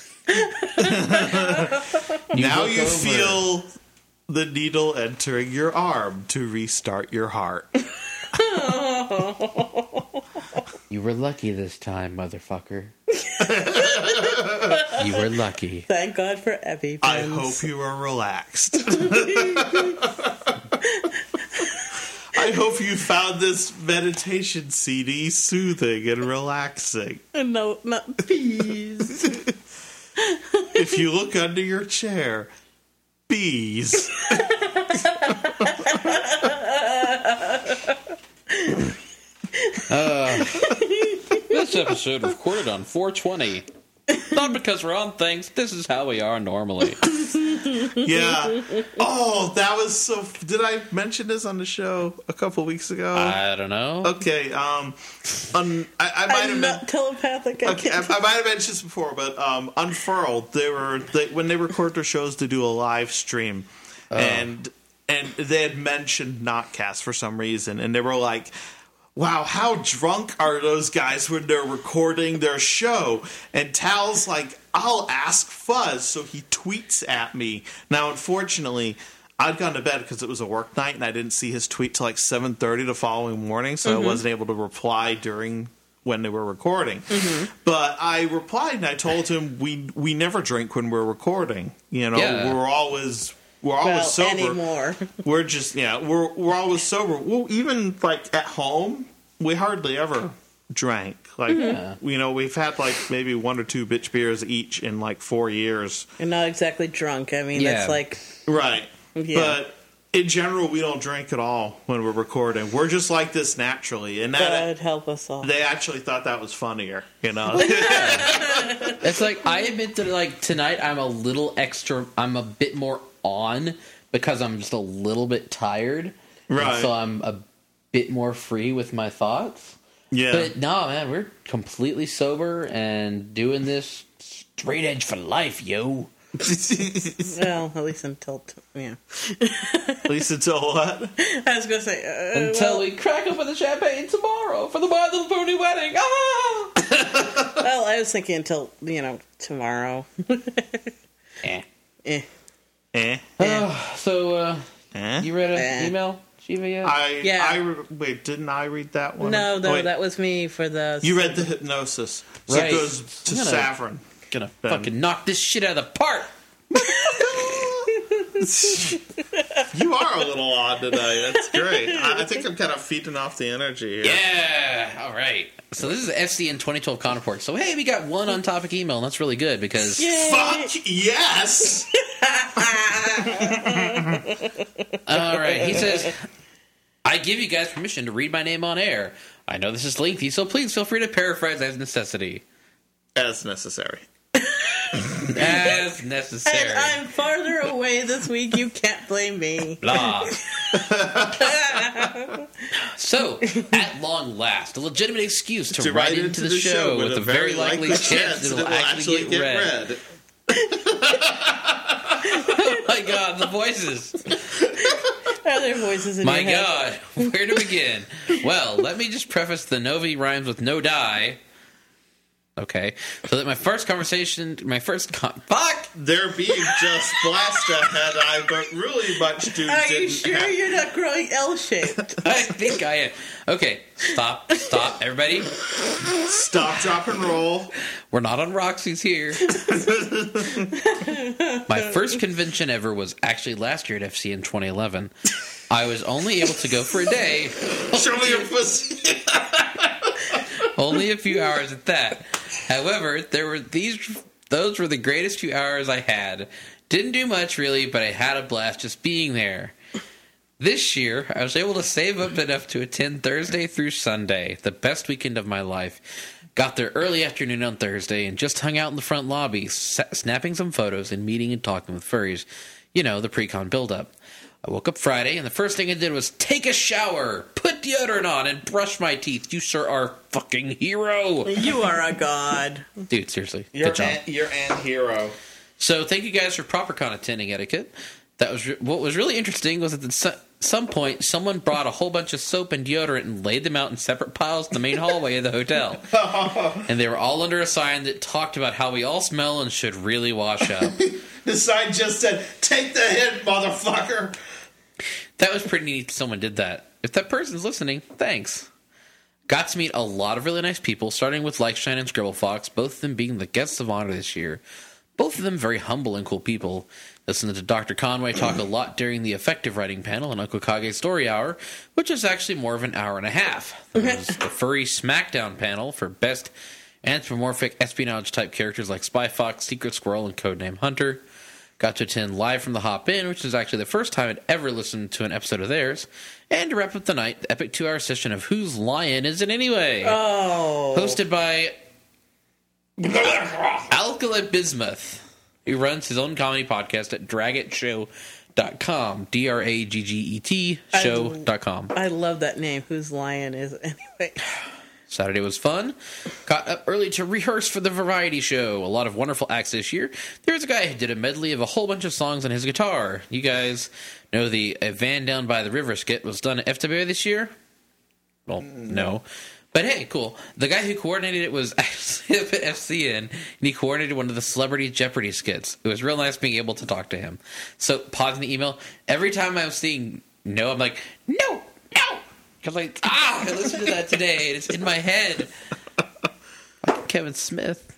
Now you feel the needle entering your arm to restart your heart. You were lucky this time, motherfucker. You were lucky. Thank God for EpiPens. I hope you are relaxed. I hope you found this meditation CD soothing and relaxing. No, not bees. If you look under your chair, bees. This episode recorded on 420. Not because we're on things. This is how we are normally. Yeah. Oh, that was so... Did I mention this on the show a couple weeks ago? I don't know. Okay. I might have I'm not telepathic. I Okay, I can't. might have mentioned this before, but Unfurled, when they record their shows, they do a live stream, and they had mentioned Notcast for some reason, and they were like, "Wow, how drunk are those guys when they're recording their show?" And Tal's like, "I'll ask Fuzz," so he tweets at me. Now, unfortunately, I'd gone to bed because it was a work night, and I didn't see his tweet till like 7:30 the following morning, so I wasn't able to reply during when they were recording. But I replied and I told him we never drink when we're recording. You know, Yeah. we're always Well, sober. anymore. We're just we're always sober. Well, even like at home, we hardly ever drank. Like you know, we've had like maybe 1 or 2 bitch beers each in like 4 years. You're not exactly drunk. I mean, Yeah. that's like... Right. Yeah. But in general, we don't drink at all when we're recording. We're just like this naturally, and that God help us all. they actually thought that was funnier. You know. It's like, I admit that, like, tonight I'm a bit more on because I'm just a little bit tired. Right. And so I'm a bit more free with my thoughts. Yeah. But no, man, we're completely sober and doing this straight edge for life, yo. Well, at least until... yeah. At least until what? I was going to say... Until we crack open the champagne tomorrow for the My Little Pony wedding. Ah! Well, I was thinking until, tomorrow. Eh. Eh. Eh. So, Eh. you read an Eh. email, Shiva, yet? Wait, didn't I read that one? No, Wait, that was me for the... you read the hypnosis. So Right. it goes to I'm gonna- Savrin. Gonna Ben. fucking knock this shit out of the park. You are a little odd today. That's great. I think I'm kind of feeding off the energy here. Yeah, all right. So this is the FCN 2012 Con Report. So hey, we got one on-topic email, and that's really good because Fuck yes! all right. He says, "I give you guys permission to read my name on air. I know this is lengthy, so please feel free to paraphrase as necessity." As necessary. As necessary. And I'm farther away this week. You can't blame me. Blah. So, at long last, a legitimate excuse to write into the show with a very likely chance that it'll actually get read. Oh my god, the voices. Are there voices in My your head? god, where to begin? Well, let me just preface the Novi rhymes with no die. Okay, so that fuck! There being just blast ahead, I but really much do. Are you sure you're not growing L-shaped? I think I am. Okay, stop, everybody. Stop, drop, and roll. We're not on Roxy's here. My first convention ever was actually last year at FC in 2011. I was only able to go for a day. Show me your pussy. Only a few hours at that. However, those were the greatest few hours I had. Didn't do much really, but I had a blast just being there. This year, I was able to save up enough to attend Thursday through Sunday, the best weekend of my life. Got there early afternoon on Thursday and just hung out in the front lobby, snapping some photos and meeting and talking with furries. You know, the pre-con build-up. I woke up Friday, and the first thing I did was take a shower, put deodorant on, and brush my teeth. You, sir, are a fucking hero. You are a god. Dude, seriously. You're Good job. you're an hero. So thank you guys for proper con attending etiquette. That was what was really interesting was that at some point someone brought a whole bunch of soap and deodorant and laid them out in separate piles in the main hallway of the hotel. And they were all under a sign that talked about how we all smell and should really wash up. The sign just said, "Take the hit, motherfucker." That was pretty neat someone did that. If that person's listening, thanks. Got to meet a lot of really nice people, starting with Likeshine and Scribblefox, both of them being the guests of honor this year. Both of them very humble and cool people. Listen to Dr. Conway talk a lot during the effective writing panel and Uncle Kage's Story Hour, which is actually more of an hour and a half. There was the Furry Smackdown panel for best anthropomorphic espionage-type characters like Spy Fox, Secret Squirrel, and Codename Hunter. Got to attend live from the Hop In, which is actually the first time I'd ever listened to an episode of theirs. And to wrap up the night, the epic 2-hour session of Whose Lion Is It Anyway? Oh. Hosted by Alkali Bismuth, who runs his own comedy podcast at dragetshow.com. DRAGGET show.com. I love that name. Whose lion is it anyway? Saturday was fun. Got up early to rehearse for the variety show. A lot of wonderful acts this year. There was a guy who did a medley of a whole bunch of songs on his guitar. You guys know the Van Down by the River skit was done at FWA this year? Well, no. But hey, cool. The guy who coordinated it was actually at FCN, and he coordinated one of the Celebrity Jeopardy skits. It was real nice being able to talk to him. So, pausing the email, every time I'm seeing no, I'm like, no! Because I listened to that today, and it's in my head. Kevin Smith.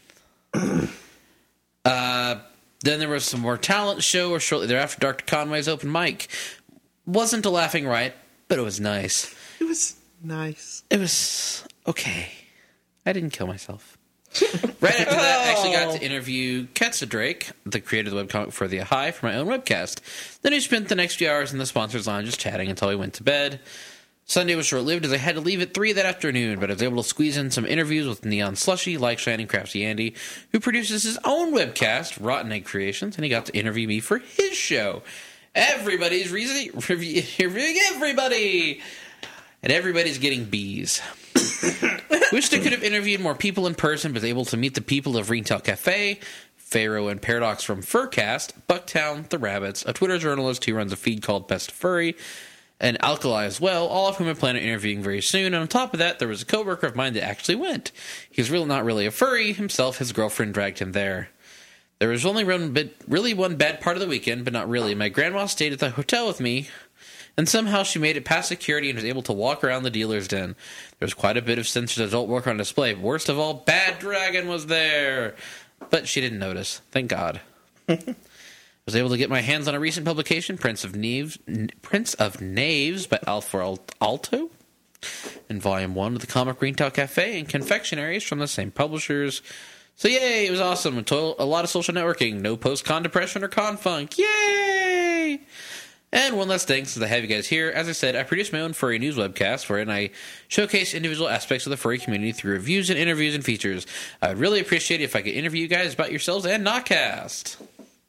Then there was some more talent show, or shortly thereafter, Dr. Conway's open mic. Wasn't a laughing riot, but it was nice. It was nice. It was okay. I didn't kill myself. Right after that, I actually got to interview Ketsa Drake, the creator of the webcomic For the High, for my own webcast. Then we spent the next few hours in the sponsors lounge just chatting until we went to bed. Sunday was short-lived as I had to leave at 3 that afternoon, but I was able to squeeze in some interviews with Neon Slushy, Like Shining Crafty Andy, who produces his own webcast, Rotten Egg Creations, and he got to interview me for his show. Everybody's reviewing everybody! And everybody's getting B's. Wished I could have interviewed more people in person, but was able to meet the people of Ringtail Cafe, Pharaoh and Paradox from Furcast, Bucktown, The Rabbits, a Twitter journalist who runs a feed called Best Furry, and Alkali as well, all of whom I plan on interviewing very soon. And on top of that, there was a coworker of mine that actually went. He's really not really a furry himself. His girlfriend dragged him there. There was only one bad part of the weekend, but not really. My grandma stayed at the hotel with me, and somehow she made it past security and was able to walk around the dealer's den. There was quite a bit of censored adult work on display. Worst of all, Bad Dragon was there. But she didn't notice. Thank God. I was able to get my hands on a recent publication, Prince of Knaves by Alfred Alto, in Volume 1 of the comic Ringtail Cafe and Confectionaries from the same publishers. So yay, it was awesome. A lot of social networking. No post-con depression or con funk. Yay! And one last thing, since I have you guys here, as I said, I produce my own furry news webcast wherein I showcase individual aspects of the furry community through reviews and interviews and features. I would really appreciate it if I could interview you guys about yourselves and Notcast.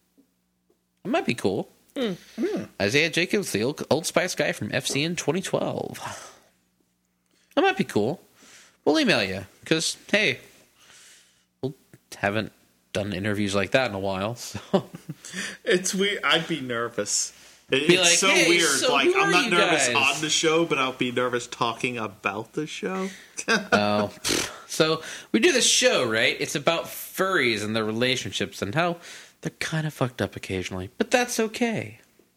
It might be cool. Isaiah Jacobs, the Old Spice guy from FCN 2012. That might be cool. We'll email you, because, hey, we haven't done interviews like that in a while. So. It's weird. I'd be nervous. It's like, so hey, weird. so like, who I'm are not you nervous guys? on the show, but I'll be nervous talking about the show. Oh. So, we do this show, right? It's about furries and their relationships and how they're kind of fucked up occasionally. But that's okay.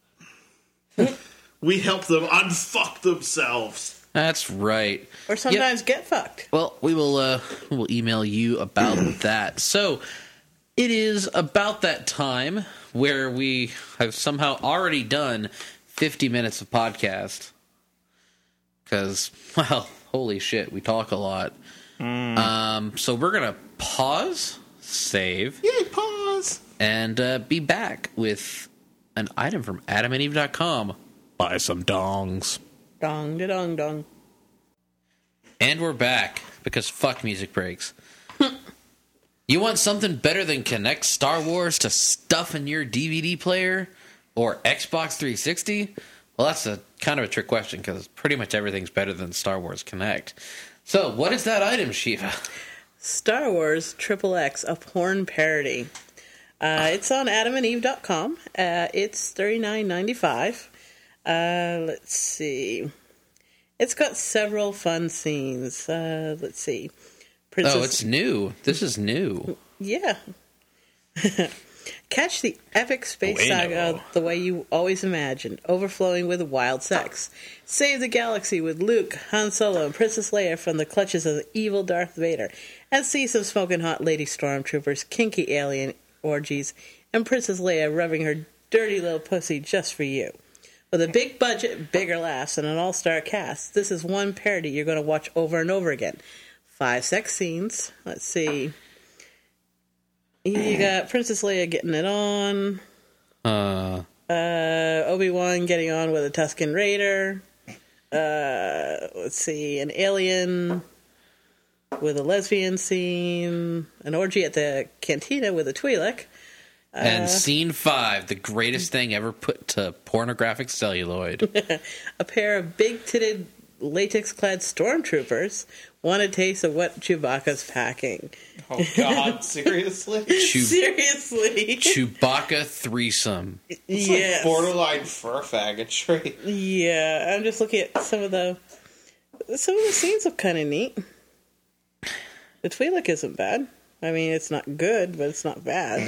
We help them unfuck themselves. That's right. Or sometimes get fucked. Well, we'll email you about that. So, it is about that time where we have somehow already done 50 minutes of podcast. Because, well, holy shit, we talk a lot. So we're going to pause, save. Yay, pause. And be back with an item from adamandeve.com. Buy some dongs. Dong, da dong, dong. And we're back, because fuck music breaks. You want something better than Kinect Star Wars to stuff in your DVD player? Or Xbox 360? Well, that's a kind of a trick question, because pretty much everything's better than Star Wars Kinect. So, what is that item, Shiva? Star Wars XXX, a porn parody. It's on adamandeve.com. It's $39.95. Let's see. It's got several fun scenes. Let's see. Oh, it's new. This is new. Yeah. Catch the epic space saga the way you always imagined, overflowing with wild sex. Save the galaxy with Luke, Han Solo, and Princess Leia from the clutches of the evil Darth Vader. And see some smoking hot lady stormtroopers, kinky alien orgies, and Princess Leia rubbing her dirty little pussy just for you. With a big budget, bigger laughs, and an all-star cast, this is one parody you're going to watch over and over again. 5 sex scenes. Let's see. You got Princess Leia getting it on. Obi-Wan getting on with a Tusken Raider. Let's see. An alien with a lesbian scene. An orgy at the cantina with a Twi'lek. And scene 5, the greatest thing ever put to pornographic celluloid. A pair of big-titted, latex-clad stormtroopers want a taste of what Chewbacca's packing. Oh, God, seriously? Seriously? Chewbacca threesome. It's Yes. like borderline fur faggotry. Yeah, I'm just looking at some of the scenes look kind of neat. The Twi'lek isn't bad. I mean, it's not good, but it's not bad.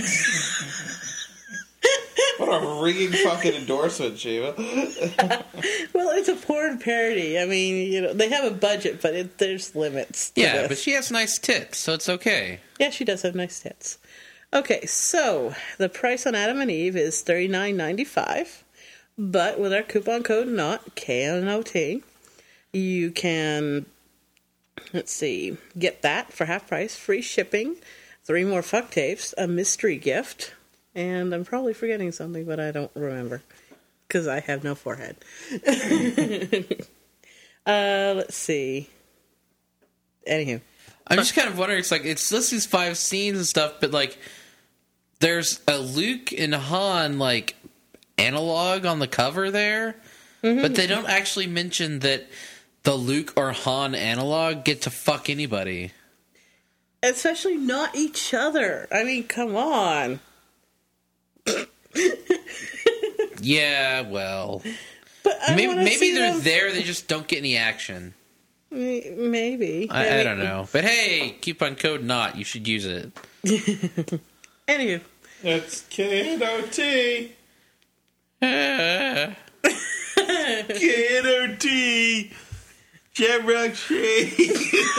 What a ringing fucking endorsement, Shiva. Well, it's a porn parody. I mean, they have a budget, but there's limits to Yeah, this. but she has nice tits, so it's okay. Yeah, she does have nice tits. Okay, so the price on Adam and Eve is $39.95, but with our coupon code NOT, KNOT, you can, let's see, get that for half price, free shipping, 3 more fuck tapes, a mystery gift, and I'm probably forgetting something, but I don't remember, because I have no forehead. Let's see. Anywho. I'm just kind of wondering, it's listed as 5 scenes and stuff, but, like, there's a Luke and Han, like, analog on the cover there, but they don't actually mention that the Luke or Han analog get to fuck anybody. Especially not each other. I mean, come on. Yeah, well, But I wanna maybe see they're them- there, they just don't get any action. Maybe. I don't know. But hey, coupon code NOT, you should use it. Anywho. It's KNOT. KNOT. Shamrock Shake.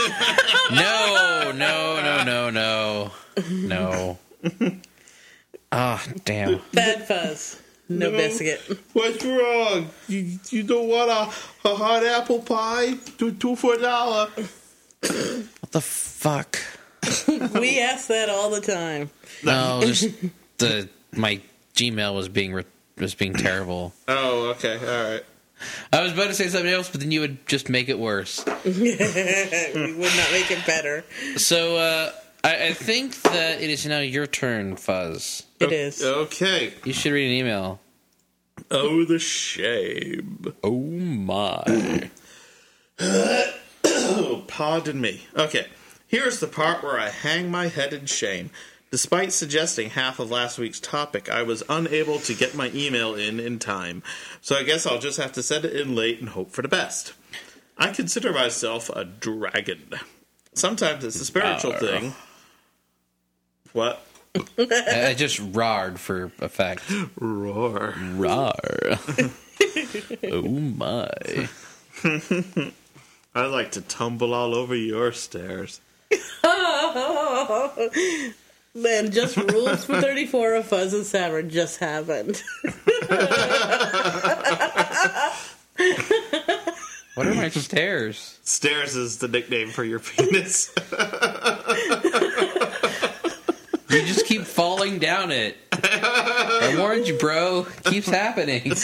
No. Ah, damn. Bad fuzz. No biscuit. What's wrong? You don't want a hot apple pie? 2 for $1. What the fuck? We ask that all the time. No, just my Gmail was being terrible. Oh, okay, all right. I was about to say something else, but then you would just make it worse. We would not make it better. So, I think that it is now your turn, Fuzz. It is. Okay. You should read an email. Oh, the shame. Oh, my. Oh, pardon me. Okay, here's the part where I hang my head in shame. Despite suggesting half of last week's topic, I was unable to get my email in time. So I guess I'll just have to send it in late and hope for the best. I consider myself a dragon. Sometimes it's a spiritual thing. What? I just roared for effect. Roar. Rar. Oh, my. I like to tumble all over your stairs. Man, just rules for 34 of Fuzz and Savage just happened. What are my stairs? Stairs is the nickname for your penis. You just keep falling down it. I warned you, bro. Keeps happening.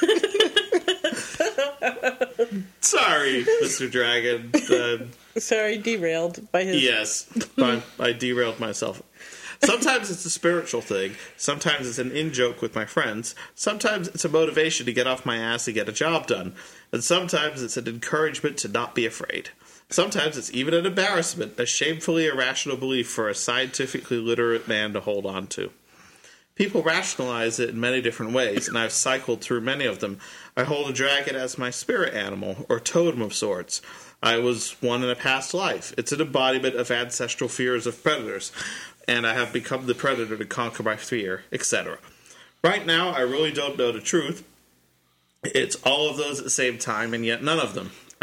Sorry, Mr. Dragon. Sorry, derailed by his... Yes, I derailed myself. Sometimes it's a spiritual thing. Sometimes it's an in-joke with my friends. Sometimes it's a motivation to get off my ass to get a job done. And sometimes it's an encouragement to not be afraid. Sometimes it's even an embarrassment, a shamefully irrational belief for a scientifically literate man to hold on to. People rationalize it in many different ways, and I've cycled through many of them. I hold a dragon as my spirit animal, or totem of sorts. I was one in a past life. It's an embodiment of ancestral fears of predators, and I have become the predator to conquer my fear, etc. Right now, I really don't know the truth. It's all of those at the same time, and yet none of them.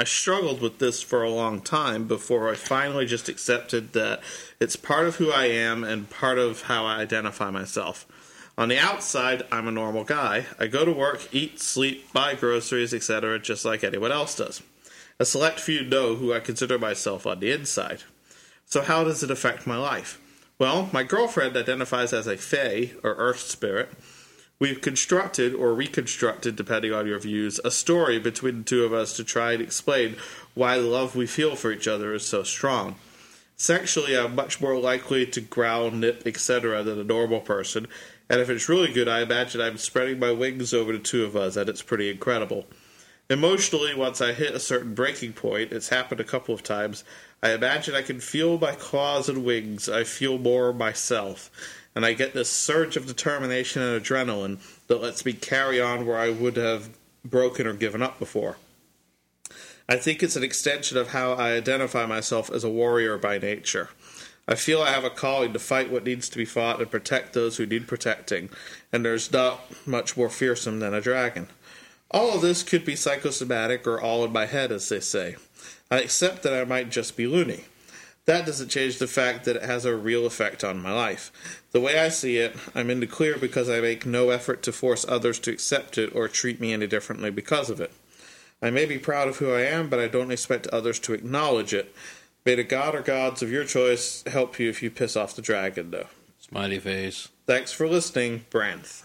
I struggled with this for a long time before I finally just accepted that it's part of who I am and part of how I identify myself. On the outside, I'm a normal guy. I go to work, eat, sleep, buy groceries, etc., just like anyone else does. A select few know who I consider myself on the inside. So how does it affect my life? Well, my girlfriend identifies as a fae, or earth spirit. We've constructed, or reconstructed, depending on your views, a story between the two of us to try and explain why the love we feel for each other is so strong. Sexually, I'm much more likely to growl, nip, etc. than a normal person, and if it's really good, I imagine I'm spreading my wings over the two of us, and it's pretty incredible. Emotionally, once I hit a certain breaking point, it's happened a couple of times, I imagine I can feel my claws and wings, I feel more myself, and I get this surge of determination and adrenaline that lets me carry on where I would have broken or given up before. I think it's an extension of how I identify myself as a warrior by nature. I feel I have a calling to fight what needs to be fought and protect those who need protecting, and there's not much more fearsome than a dragon. All of this could be psychosomatic or all in my head, as they say. I accept that I might just be loony. That doesn't change the fact that it has a real effect on my life. The way I see it, I'm in the clear because I make no effort to force others to accept it or treat me any differently because of it. I may be proud of who I am, but I don't expect others to acknowledge it. May the god or gods of your choice help you if you piss off the dragon, though. Smiley face. Thanks for listening, Branth.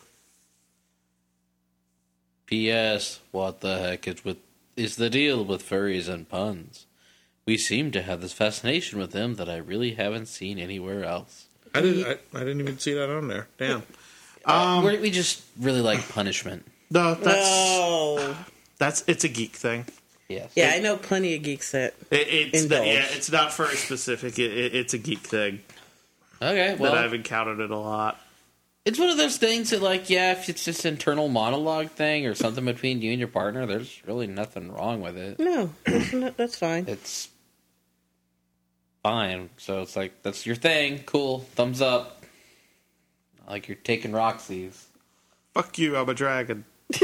P.S. What the heck is the deal with furries and puns? We seem to have this fascination with them that I really haven't seen anywhere else. I didn't even see that on there. Damn. We just really like punishment. No, it's a geek thing. Yes. Yeah, I know plenty of geeks that it's not furry specific. It's a geek thing. Okay, well, that I've encountered it a lot. It's one of those things that, like, yeah, if it's just internal monologue thing or something between you and your partner, there's really nothing wrong with it. No, that's fine. It's fine. So it's like, that's your thing. Cool. Thumbs up. Like you're taking Roxy's. Fuck you, I'm a dragon.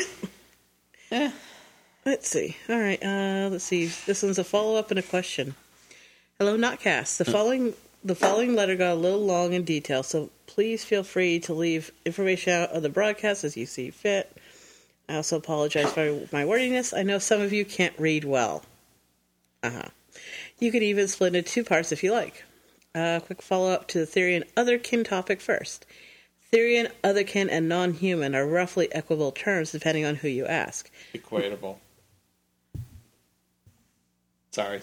Let's see. All right, let's see. This one's a follow-up and a question. Hello, Notcast. The following letter got a little long in detail, so please feel free to leave information out of the broadcast as you see fit. I also apologize for my wordiness. I know some of you can't read well. You could even split into two parts if you like. Quick follow-up to the theory and otherkin topic first. Theory and otherkin and non-human are roughly equitable terms depending on who you ask. Equatable. Sorry.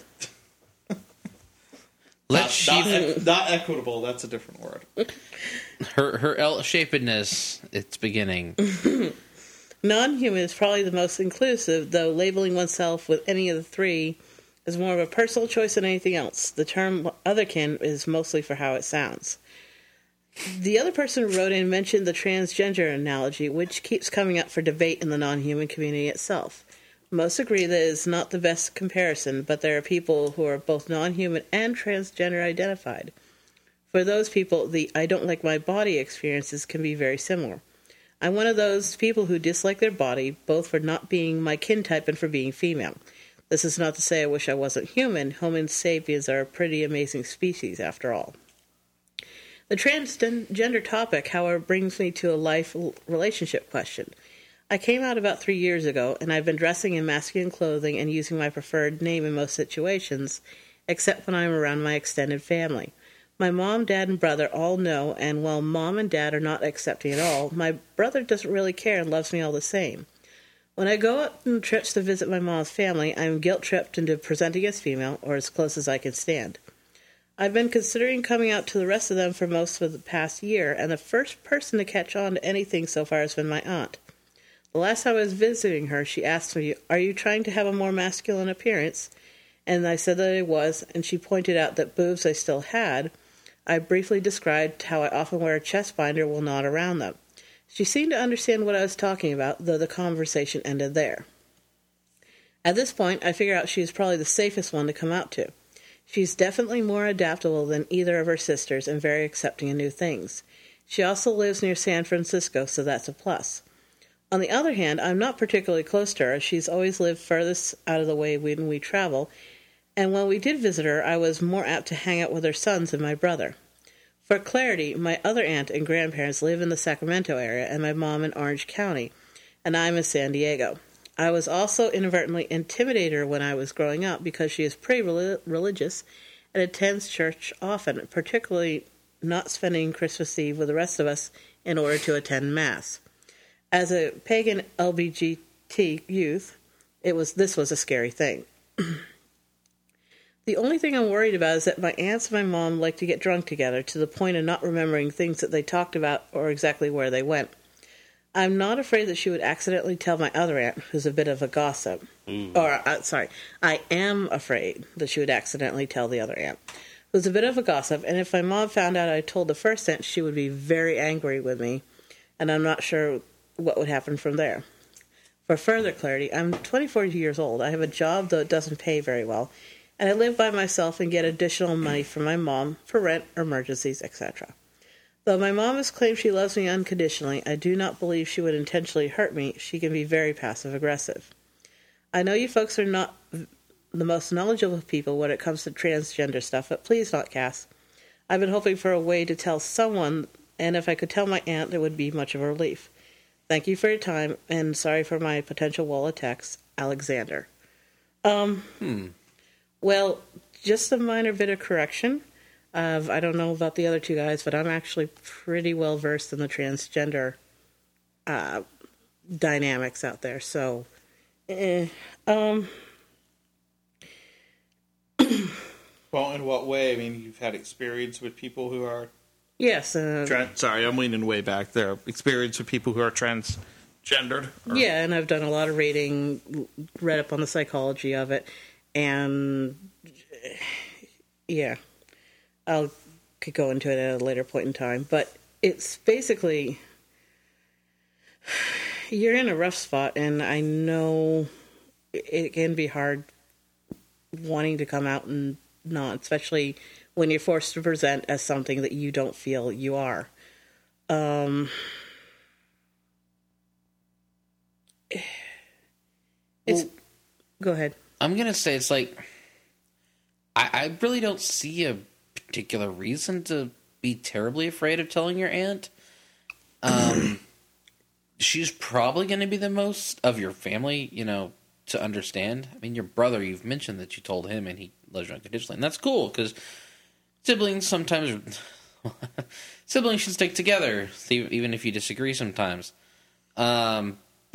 Not equitable, that's a different word. Her L-shapedness, it's beginning. Non-human is probably the most inclusive, though labeling oneself with any of the three is more of a personal choice than anything else. The term otherkin is mostly for how it sounds. The other person who wrote in mentioned the transgender analogy, which keeps coming up for debate in the non-human community itself. Most agree that it is not the best comparison, but there are people who are both non-human and transgender identified. For those people, the I don't like my body experiences can be very similar. I'm one of those people who dislike their body, both for not being my kin type and for being female. This is not to say I wish I wasn't human. Homo sapiens are a pretty amazing species, after all. The transgender topic, however, brings me to a life relationship question. I came out about 3 years ago, and I've been dressing in masculine clothing and using my preferred name in most situations, except when I'm around my extended family. My mom, dad, and brother all know, and while mom and dad are not accepting at all, my brother doesn't really care and loves me all the same. When I go on trips to visit my mom's family, I'm guilt-tripped into presenting as female, or as close as I can stand. I've been considering coming out to the rest of them for most of the past year, and the first person to catch on to anything so far has been my aunt. The last time I was visiting her, she asked me, "Are you trying to have a more masculine appearance?" And I said that I was, and she pointed out that boobs I still had. I briefly described how I often wear a chest binder while not around them. She seemed to understand what I was talking about, though the conversation ended there. At this point, I figure out she is probably the safest one to come out to. She's definitely more adaptable than either of her sisters and very accepting of new things. She also lives near San Francisco, so that's a plus. On the other hand, I'm not particularly close to her. She's always lived furthest out of the way when we travel, and when we did visit her, I was more apt to hang out with her sons and my brother. For clarity, my other aunt and grandparents live in the Sacramento area, and my mom in Orange County, and I'm in San Diego. I was also inadvertently intimidated her when I was growing up because she is pretty religious and attends church often, particularly not spending Christmas Eve with the rest of us in order to attend Mass. As a pagan LGBT youth, this was a scary thing. The only thing I'm worried about is that my aunts and my mom like to get drunk together to the point of not remembering things that they talked about or exactly where they went. I'm not afraid that she would accidentally tell my other aunt, who's a bit of a gossip. I am afraid that she would accidentally tell the other aunt, who's a bit of a gossip, and if my mom found out I told the first aunt, she would be very angry with me, and I'm not sure what would happen from there. For further clarity, I'm 24 years old. I have a job, though it doesn't pay very well, and I live by myself and get additional money from my mom for rent, emergencies, etc. Though my mom has claimed she loves me unconditionally, I do not believe she would intentionally hurt me. She can be very passive-aggressive. I know you folks are not the most knowledgeable people when it comes to transgender stuff, but please not, Cass. I've been hoping for a way to tell someone, and if I could tell my aunt, it would be much of a relief. Thank you for your time, and sorry for my potential wall of text, Alexander. Well, just a minor bit of correction. I don't know about the other two guys, but I'm actually pretty well versed in the transgender dynamics out there. So, well, in what way? I mean, you've had experience with people who are... Yes. Sorry, I'm leaning way back there. Experience with people who are transgendered? Yeah, and I've done a lot of reading, read up on the psychology of it, and yeah. I could go into it at a later point in time, but it's basically, you're in a rough spot, and I know it can be hard wanting to come out and not, especially when you're forced to present as something that you don't feel you are. Go ahead. I'm going to say it's like, I really don't see a particular reason to be terribly afraid of telling your aunt. She's probably going to be the most of your family, to understand. I mean, your brother, you've mentioned that you told him and he loves you unconditionally, and that's cool because siblings sometimes siblings should stick together, even if you disagree sometimes. But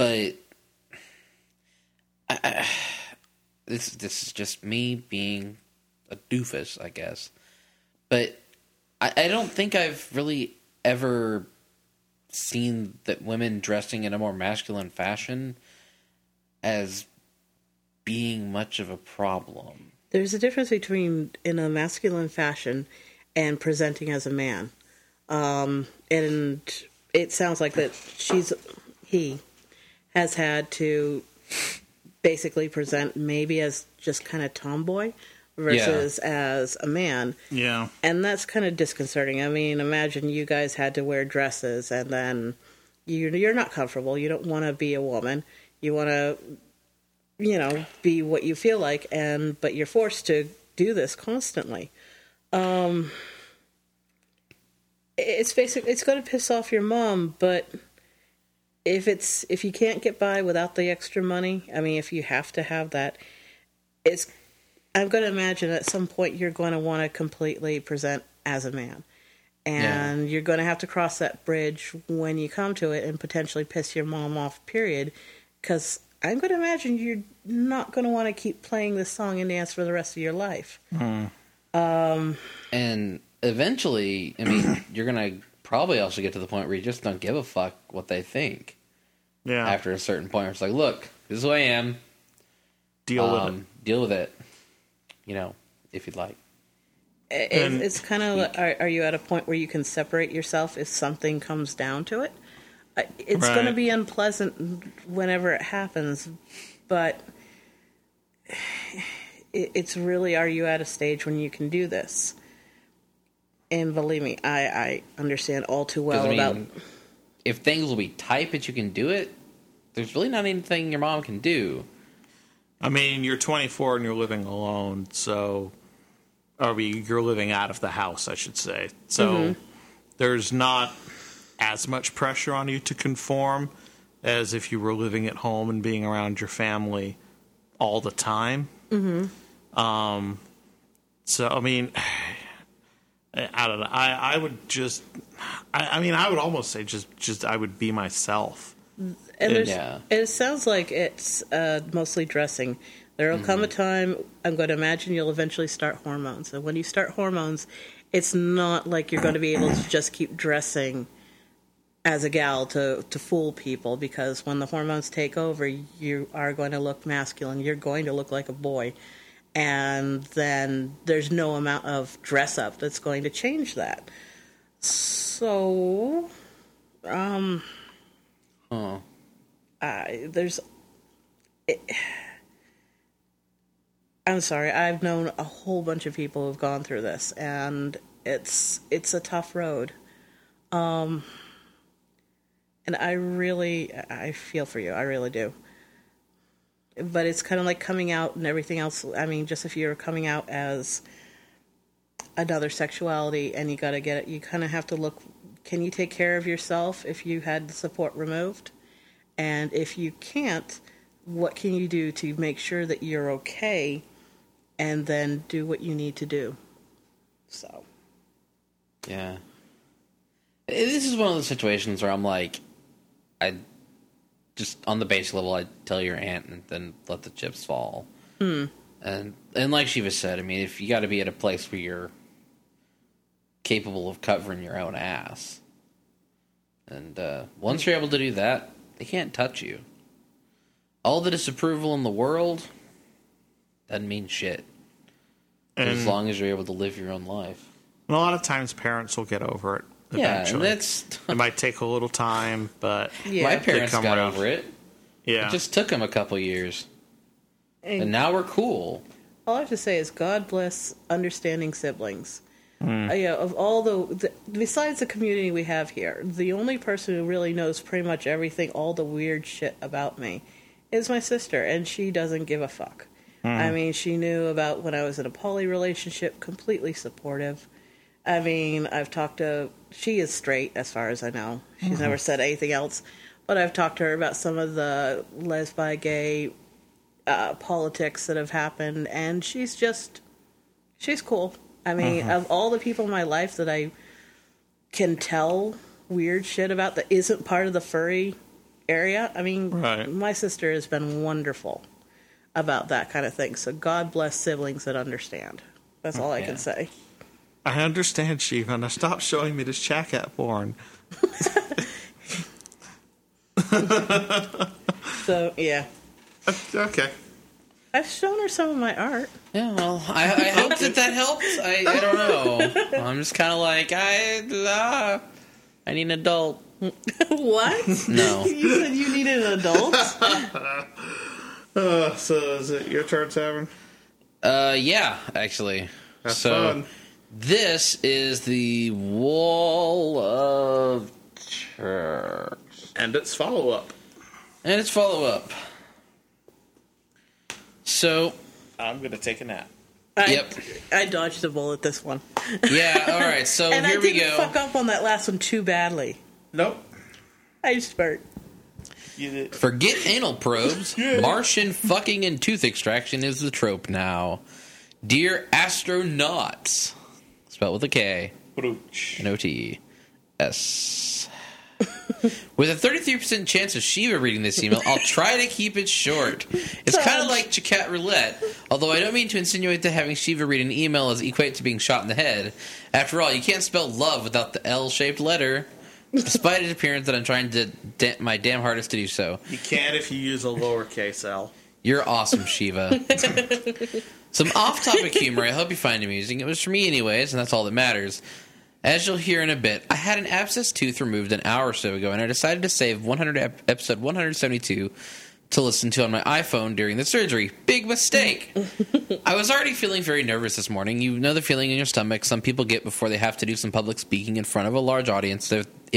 this is just me being a doofus, I guess. But I don't think I've really ever seen that women dressing in a more masculine fashion as being much of a problem. There's a difference between in a masculine fashion and presenting as a man. And it sounds like that he has had to basically present maybe as just kind of tomboy versus as a man. Yeah. And that's kind of disconcerting. I mean, imagine you guys had to wear dresses and then you're not comfortable. You don't want to be a woman. You want to, be what you feel like, but you're forced to do this constantly. It's going to piss off your mom, but if you can't get by without the extra money, I mean, if you have to have that, I'm going to imagine at some point you're going to want to completely present as a man. And you're going to have to cross that bridge when you come to it and potentially piss your mom off, period. Because I'm going to imagine you're not going to want to keep playing this song and dance for the rest of your life. And eventually, I mean, you're going to probably also get to the point where you just don't give a fuck what they think. Yeah. After a certain point, where it's like, look, this is who I am. Deal with it. If you'd like. It's kind of, are you at a point where you can separate yourself if something comes down to it? It's going to be unpleasant whenever it happens, but it's really, are you at a stage when you can do this? And believe me, I understand all too well about... if things will be tight but you can do it, there's really not anything your mom can do. I mean, you're 24 and you're living alone, so... you're living out of the house, I should say. So there's not as much pressure on you to conform as if you were living at home and being around your family all the time. So, I mean, I don't know. I would just... I mean, I would almost say just I would be myself. And it sounds like it's mostly dressing. There will come a time, I'm going to imagine you'll eventually start hormones. And when you start hormones, it's not like you're going to be able to just keep dressing as a gal to fool people, because when the hormones take over, you are going to look masculine. You're going to look like a boy. And then there's no amount of dress up that's going to change that. So, I'm sorry, I've known a whole bunch of people who've gone through this, and it's a tough road. And I feel for you, I really do. But it's kind of like coming out and everything else. I mean, just if you're coming out as another sexuality and you got to get it, you kind of have to look, can you take care of yourself if you had the support removed? And if you can't, what can you do to make sure that you're okay, and then do what you need to do? So. Yeah. This is one of those situations where I'm like, I just, on the base level, I tell your aunt and then let the chips fall. And like Shiva said, I mean, if you got to be at a place where you're capable of covering your own ass, and once you're able to do that, they can't touch you. All the disapproval in the world doesn't mean shit. As long as you're able to live your own life. And a lot of times parents will get over it eventually. Yeah, and that's... It might take a little time, but... Yeah. My parents come got around. over it. Yeah. It just took them a couple years. And now we're cool. All I have to say is God bless understanding siblings. Of all the besides the community we have here, the only person who really knows pretty much everything, all the weird shit about me, is my sister, and she doesn't give a fuck. I mean, she knew about when I was in a poly relationship, completely supportive. I mean, she is straight as far as I know. She's never said anything else, but I've talked to her about some of the lesbi, gay politics that have happened, and she's cool. I mean, of all the people in my life that I can tell weird shit about that isn't part of the furry area, I mean, my sister has been wonderful about that kind of thing. So God bless siblings that understand. That's all I can say. I understand, Shiva. Now stop showing me this Chacat porn. So, yeah. Okay. I've shown her some of my art. Yeah, well, I hope that helped. I don't know. I'm just kind of like, I need an adult. What? No. You said you needed an adult? So is it your turn, Tavern? Yeah, actually. Have fun. This is the Wall of Church. And its follow-up. So, I'm going to take a nap. I dodged the bullet this one. Yeah, alright, so and here we go. I didn't fuck up on that last one too badly. Nope. I spurt. You did. Forget anal probes. Martian fucking and tooth extraction is the trope now. Dear astronauts. Spelled with a K. N-O-T-S. With a 33% chance of Shiva reading this email, I'll try to keep it short. It's kind of like Chacat Roulette, although I don't mean to insinuate that having Shiva read an email is equate to being shot in the head. After all, you can't spell love without the L-shaped letter, despite it appearing that I'm trying to my damn hardest to do so. You can if you use a lowercase L. You're awesome, Shiva. Some off-topic humor I hope you find amusing. It was for me anyways, and that's all that matters. As you'll hear in a bit, I had an abscess tooth removed an hour or so ago, and I decided to save episode 172 to listen to on my iPhone during the surgery. Big mistake! I was already feeling very nervous this morning. You know the feeling in your stomach some people get before they have to do some public speaking in front of a large audience if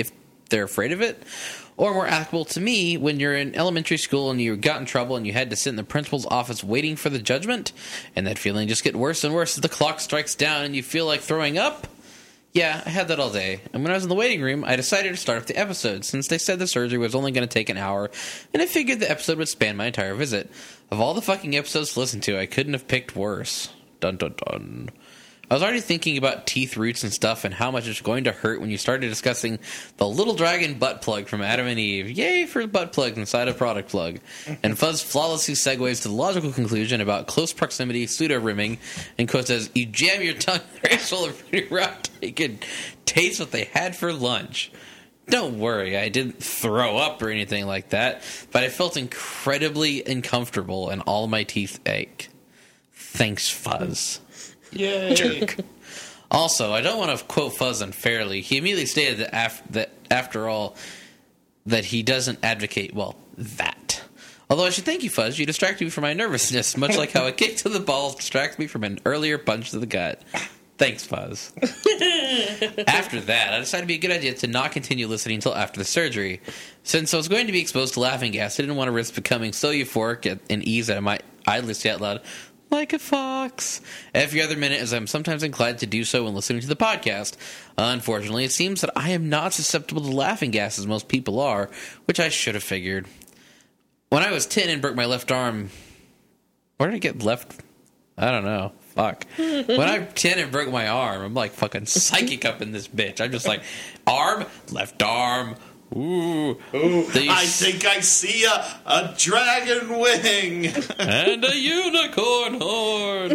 they're afraid of it, or more applicable to me when you're in elementary school and you got in trouble and you had to sit in the principal's office waiting for the judgment, and that feeling just gets worse and worse as the clock strikes down and you feel like throwing up. Yeah, I had that all day, and when I was in the waiting room, I decided to start up the episode, since they said the surgery was only going to take an hour, and I figured the episode would span my entire visit. Of all the fucking episodes to listen to, I couldn't have picked worse. Dun dun dun. I was already thinking about teeth roots and stuff and how much it's going to hurt when you started discussing the little dragon butt plug from Adam and Eve. Yay for butt plugs inside a product plug. And Fuzz flawlessly segues to the logical conclusion about close proximity pseudo-rimming and quotes as, "You jam your tongue full of fruity rock, you could taste what they had for lunch." Don't worry, I didn't throw up or anything like that, but I felt incredibly uncomfortable and all my teeth ache. Thanks, Fuzz. Yay. Jerk. Also, I don't want to quote Fuzz unfairly. He immediately stated that after all, that he doesn't advocate, well, that. Although I should thank you, Fuzz. You distract me from my nervousness, much like how a kick to the balls distracts me from an earlier punch to the gut. Thanks, Fuzz. After that, I decided it'd be a good idea to not continue listening until after the surgery. Since I was going to be exposed to laughing gas, I didn't want to risk becoming so euphoric and ease that I might idly say out loud, "Like a fox," every other minute, as I'm sometimes inclined to do so when listening to the podcast. Unfortunately, it seems that I am not susceptible to laughing gas as most people are, which I should have figured. When I was 10 and broke my left arm... Where did I get left? I don't know. Fuck. When I'm 10 and broke my arm, I'm like fucking psychic up in this bitch. I'm just like, arm, left arm... Ooh. I think I see a dragon wing and a unicorn horn.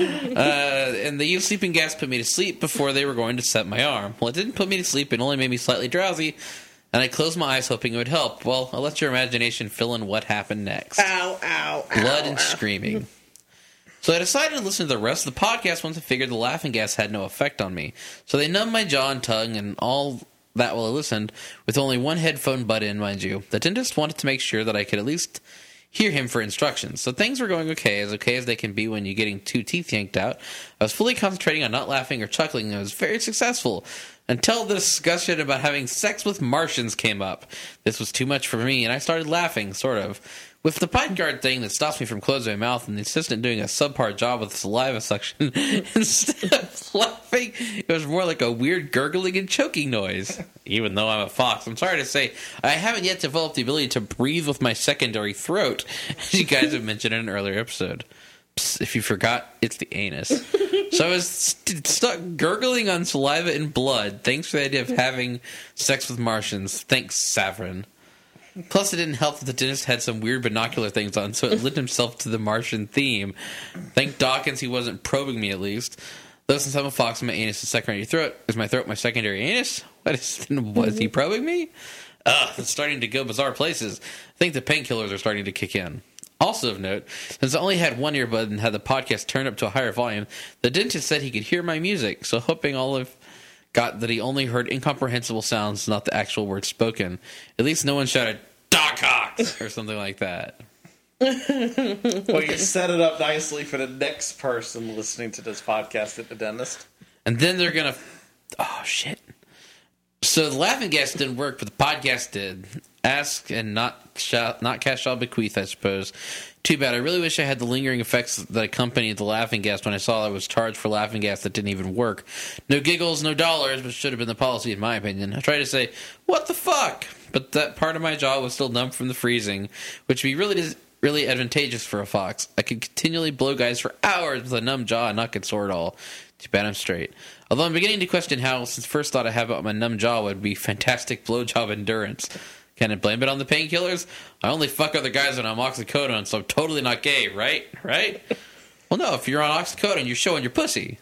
And the sleeping gas put me to sleep before they were going to set my arm. Well, it didn't put me to sleep. It only made me slightly drowsy, and I closed my eyes hoping it would help. Well, I'll let your imagination fill in what happened next. Ow, ow, Blood ow, and ow. screaming. So I decided to listen to the rest of the podcast once I figured the laughing gas had no effect on me. So they numbed my jaw and tongue and all that while I listened, with only one headphone butt in, mind you. The dentist wanted to make sure that I could at least hear him for instructions. So things were going okay as they can be when you're getting 2 teeth yanked out. I was fully concentrating on not laughing or chuckling, and I was very successful. Until the discussion about having sex with Martians came up. This was too much for me, and I started laughing, sort of. With the pipe guard thing that stops me from closing my mouth and the assistant doing a subpar job with saliva suction, instead of laughing, it was more like a weird gurgling and choking noise. Even though I'm a fox, I'm sorry to say, I haven't yet developed the ability to breathe with my secondary throat, as you guys have mentioned in an earlier episode. Psst, if you forgot, it's the anus. So I was stuck gurgling on saliva and blood. Thanks for the idea of having sex with Martians. Thanks, Savrin. Plus, it didn't help that the dentist had some weird binocular things on, so it lent himself to the Martian theme. Thank Dawkins he wasn't probing me, at least. Though since I'm a fox, my anus is secondary throat. Is my throat my secondary anus? Was he probing me? It's starting to go bizarre places. I think the painkillers are starting to kick in. Also of note, since I only had one earbud and had the podcast turned up to a higher volume, the dentist said he could hear my music, so hoping all of... got that he only heard incomprehensible sounds, not the actual words spoken. At least no one shouted, "Doc Hawks!" or something like that. Well, you set it up nicely for the next person listening to this podcast at the dentist. And then they're going to... Oh, shit. So the laughing gas didn't work, but the podcast did. Ask and not cash shall bequeath, I suppose. Too bad. I really wish I had the lingering effects that accompanied the laughing gas when I saw I was charged for laughing gas that didn't even work. No giggles, no dollars, which should have been the policy in my opinion. I tried to say, "What the fuck?" But that part of my jaw was still numb from the freezing, which would be really advantageous for a fox. I could continually blow guys for hours with a numb jaw and not get sore at all. Too bad I'm straight. Although I'm beginning to question how, since first thought I have about my numb jaw would be fantastic blowjob endurance. Can I blame it on the painkillers? I only fuck other guys when I'm oxycodone, so I'm totally not gay, right? Right? Well, no, if you're on oxycodone, you're showing your pussy.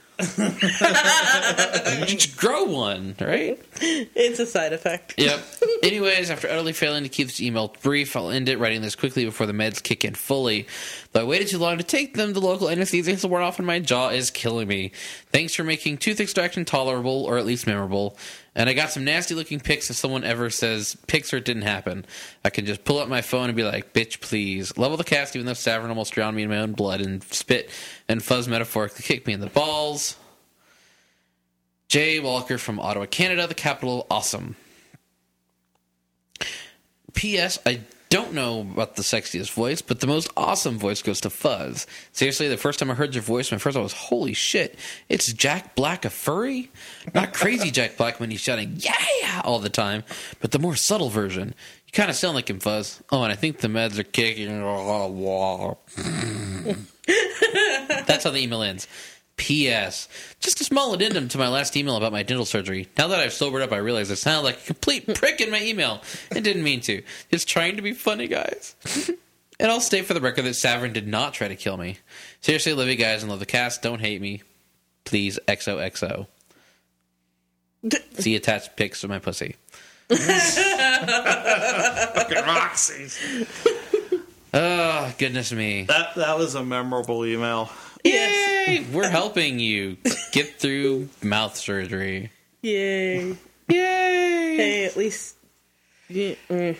Just grow one, right? It's a side effect. Yep. Anyways, after utterly failing to keep this email brief, I'll end it writing this quickly before the meds kick in fully. Though I waited too long to take them, the local anesthesia has worn off and my jaw is killing me. Thanks for making tooth extraction tolerable, or at least memorable. And I got some nasty looking pics if someone ever says pics or it didn't happen. I can just pull up my phone and be like, "Bitch, please." Level the cast, even though Savrin almost drowned me in my own blood and spit and Fuzz metaphorically kicked me in the balls. Jay Walker from Ottawa, Canada, the capital of awesome. P.S. I don't know about the sexiest voice, but the most awesome voice goes to Fuzz. Seriously, the first time I heard your voice, my first thought was, holy shit, it's Jack Black, a furry? Not crazy Jack Black when he's shouting, yeah, all the time, but the more subtle version. You kind of sound like him, Fuzz. Oh, and I think the meds are kicking. That's how the email ends. P.S. Just a small addendum to my last email about my dental surgery. Now that I've sobered up, I realize I sounded like a complete prick in my email. I didn't mean to. Just trying to be funny, guys. And I'll state for the record that Savrin did not try to kill me. Seriously, love you guys and love the cast. Don't hate me. Please, XOXO. See attached pics of my pussy. Fucking Roxy's. Oh, goodness me. That was a memorable email. Yay! We're helping you get through mouth surgery. Yay. Yay! Hey, at least... Yeah,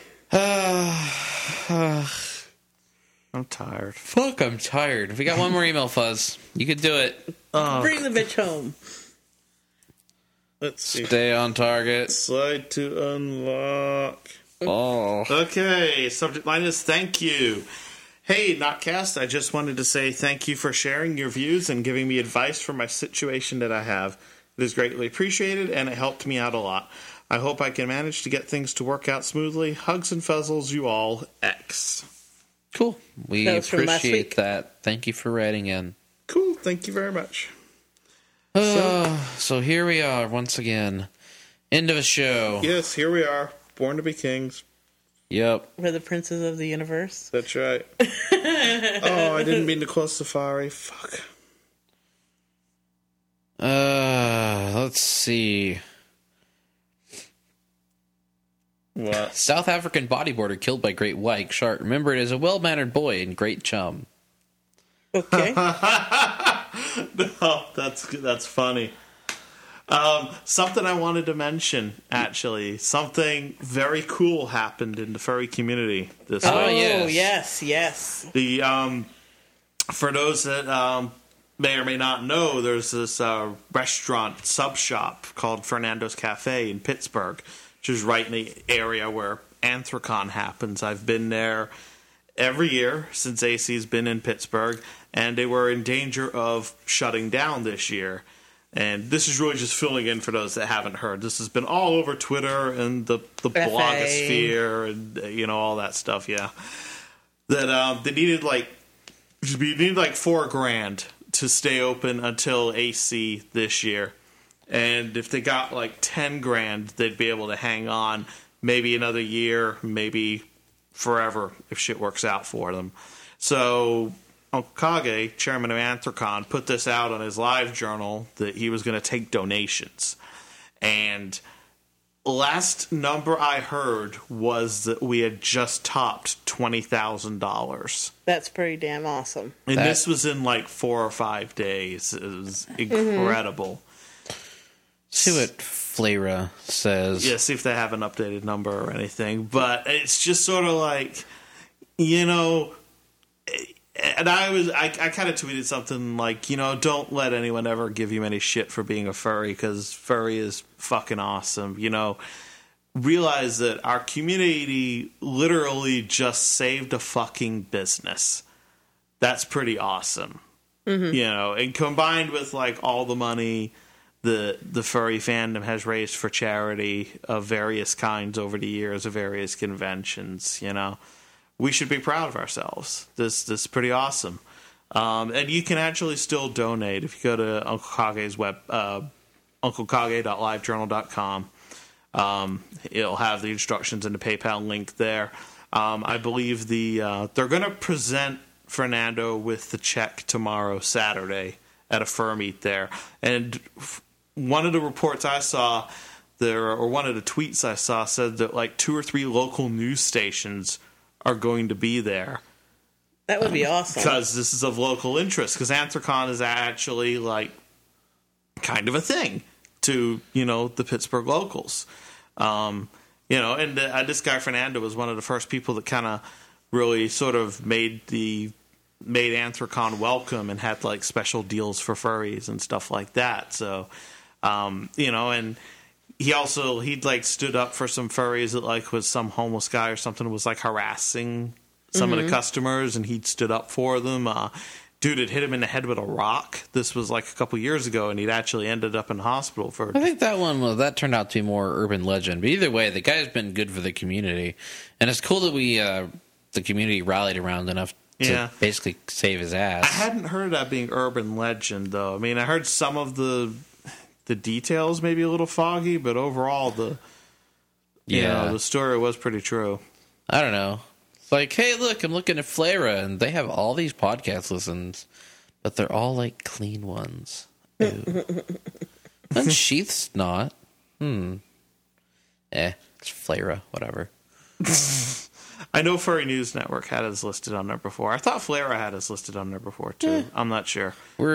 I'm tired. Fuck, I'm tired. We got one more email, Fuzz. You could do it. bring the bitch home. Let's see. Stay on target. Slide to unlock. Oh. Okay, subject line is thank you. Hey, Notcast, I just wanted to say thank you for sharing your views and giving me advice for my situation that I have. It is greatly appreciated, and it helped me out a lot. I hope I can manage to get things to work out smoothly. Hugs and fuzzles, you all. X. Cool. We That was from last appreciate week. that. Thank you for writing in. Cool, thank you very much. So here we are once again. End of a show. Yes, here we are. Born to be kings. Yep. We're the princes of the universe. That's right. Oh, I didn't mean to close Safari. Fuck. Let's see. What? South African bodyboarder killed by great white shark. Remembered as a well-mannered boy and great chum. Okay. Oh, that's funny. Something I wanted to mention, actually. Something very cool happened in the furry community this Oh, week. yes. The for those that may or may not know, there's this restaurant sub shop called Fernando's Cafe in Pittsburgh, which is right in the area where Anthrocon happens. I've been there every year since AC's been in Pittsburgh, and they were in danger of shutting down this year. And this is really just filling in for those that haven't heard. This has been all over Twitter and the blogosphere and all that stuff. Yeah, that they needed like $4,000 to stay open until AC this year, and if they got like $10,000, they'd be able to hang on maybe another year, maybe forever if shit works out for them. So Uncle Kage, chairman of Anthrocon, put this out on his live journal that he was going to take donations. And last number I heard was that we had just topped $20,000. That's pretty damn awesome. And this was in like 4 or 5 days. It was incredible. See what Flera says. Yeah, see if they have an updated number or anything. But it's just sort of like, and I kind of tweeted something like, don't let anyone ever give you any shit for being a furry, because furry is fucking awesome. Realize that our community literally just saved a fucking business. That's pretty awesome. Mm-hmm. And combined with like all the money the furry fandom has raised for charity of various kinds over the years of various conventions, we should be proud of ourselves. This is pretty awesome. And you can actually still donate if you go to Uncle Kage's web, unclekage.livejournal.com. It'll have the instructions and the PayPal link there. I believe they're going to present Fernando with the check tomorrow, Saturday, at a fur meet there. And one of the reports I saw there, or one of the tweets I saw, said that like 2 or 3 local news stations are going to be there. That would be awesome. Because this is of local interest. Because Anthrocon is actually like kind of a thing to, the Pittsburgh locals. And this guy Fernando was one of the first people that kind of really sort of made Anthrocon welcome and had like special deals for furries and stuff like that. So, and he'd like stood up for some furries that like was some homeless guy or something was like harassing some of the customers, and he'd stood up for them. Dude had hit him in the head with a rock. This was like a couple years ago, and he'd actually ended up in hospital for. I think that turned out to be more urban legend. But either way, the guy's been good for the community, and it's cool that the community rallied around enough to basically save his ass. I hadn't heard of that being urban legend, though. I mean, I heard some of the details maybe a little foggy, but overall the story was pretty true. I don't know. It's like, hey, look, I'm looking at Flera, and they have all these podcast listens, but they're all like clean ones. Ew. And Sheath's not. It's Flera, whatever. I know Furry News Network had us listed on there before. I thought Flera had us listed on there before too. I'm not sure.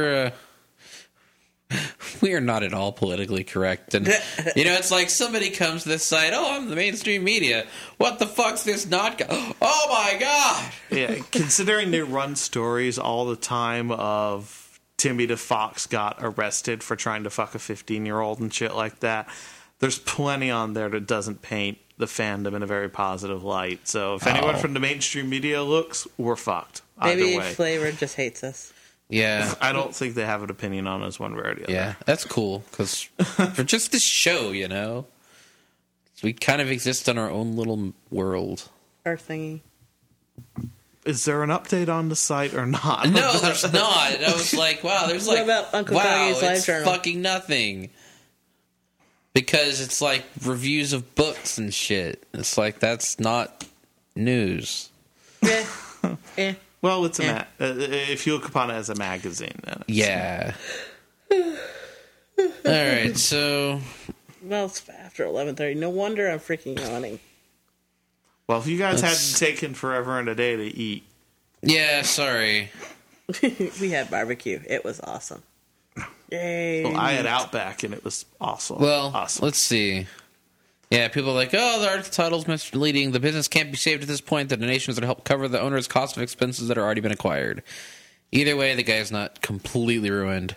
We are not at all politically correct. And, it's like somebody comes to this site, I'm the mainstream media. What the fuck's this not... Oh, my God! Yeah, considering they run stories all the time of Timmy the Fox got arrested for trying to fuck a 15-year-old and shit like that, there's plenty on there that doesn't paint the fandom in a very positive light. So if anyone from the mainstream media looks, we're fucked. Maybe Either way. Flavor just hates us. Yeah. I don't think they have an opinion on us one way or the other. Yeah, that's cool, because for just this show, we kind of exist in our own little world. Our thingy. Is there an update on the site or not? No, there's not. And I was like, wow, there's like, what about Uncle Doggy's Live it's Journal? fucking nothing. Because it's like reviews of books and shit. It's like, that's not news. Yeah. Well, it's if you look upon it as a magazine, then yeah. All right, so well, it's after 11:30. No wonder I'm freaking yawning. Well, if you guys hadn't taken forever and a day to eat, yeah, sorry. We had barbecue. It was awesome. Yay! Well, I had Outback, and it was awesome. Well, awesome. Let's see. Yeah, people are like, the article title's misleading. The business can't be saved at this point. The donations are to help cover the owner's cost of expenses that are already been acquired. Either way, the guy's not completely ruined.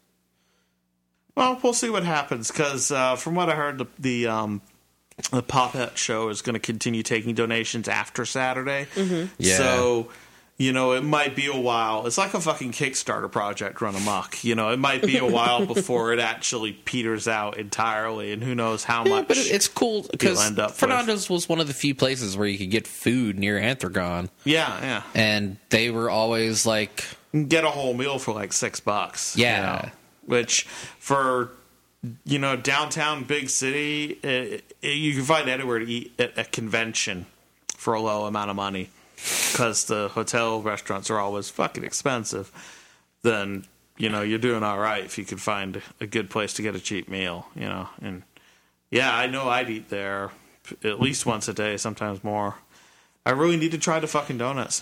Well, we'll see what happens, because from what I heard, the Pop-Up show is going to continue taking donations after Saturday. Mm-hmm. Yeah. So, it might be a while. It's like a fucking Kickstarter project run amok. It might be a while before it actually peters out entirely, and who knows how much. But it's cool, because Fernando's with. was one of the few places where you could get food near Anthragon. Yeah. And they were always like... Get a whole meal for like $6. Yeah. Which, for... downtown big city, you can find anywhere to eat at a convention for a low amount of money, because the hotel restaurants are always fucking expensive. Then, you're doing all right if you could find a good place to get a cheap meal, And, yeah, I know I'd eat there at least once a day, sometimes more. I really need to try the fucking donuts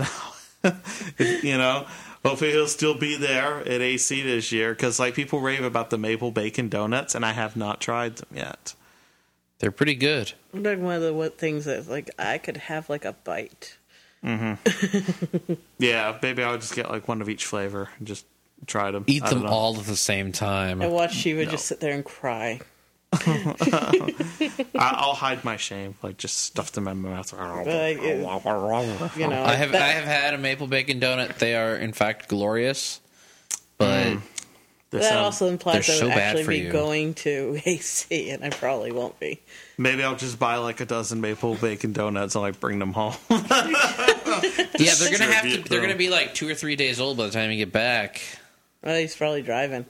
now. Hopefully he'll still be there at AC this year, because people rave about the maple bacon donuts, and I have not tried them yet. They're pretty good. I'm like one of the things that I could have a bite. Mm-hmm. Yeah, maybe I would just get one of each flavor and just try them. Eat them all at the same time. I watch Shiva just sit there and cry. I'll hide my shame, just stuff them in my mouth. I have had a maple bacon donut. They are in fact glorious, but that also implies I would actually be you. going to AC, and I probably won't be. Maybe I'll just buy a dozen maple bacon donuts and bring them home. Yeah, they're gonna be 2 or 3 days old by the time you get back. Well, he's probably driving.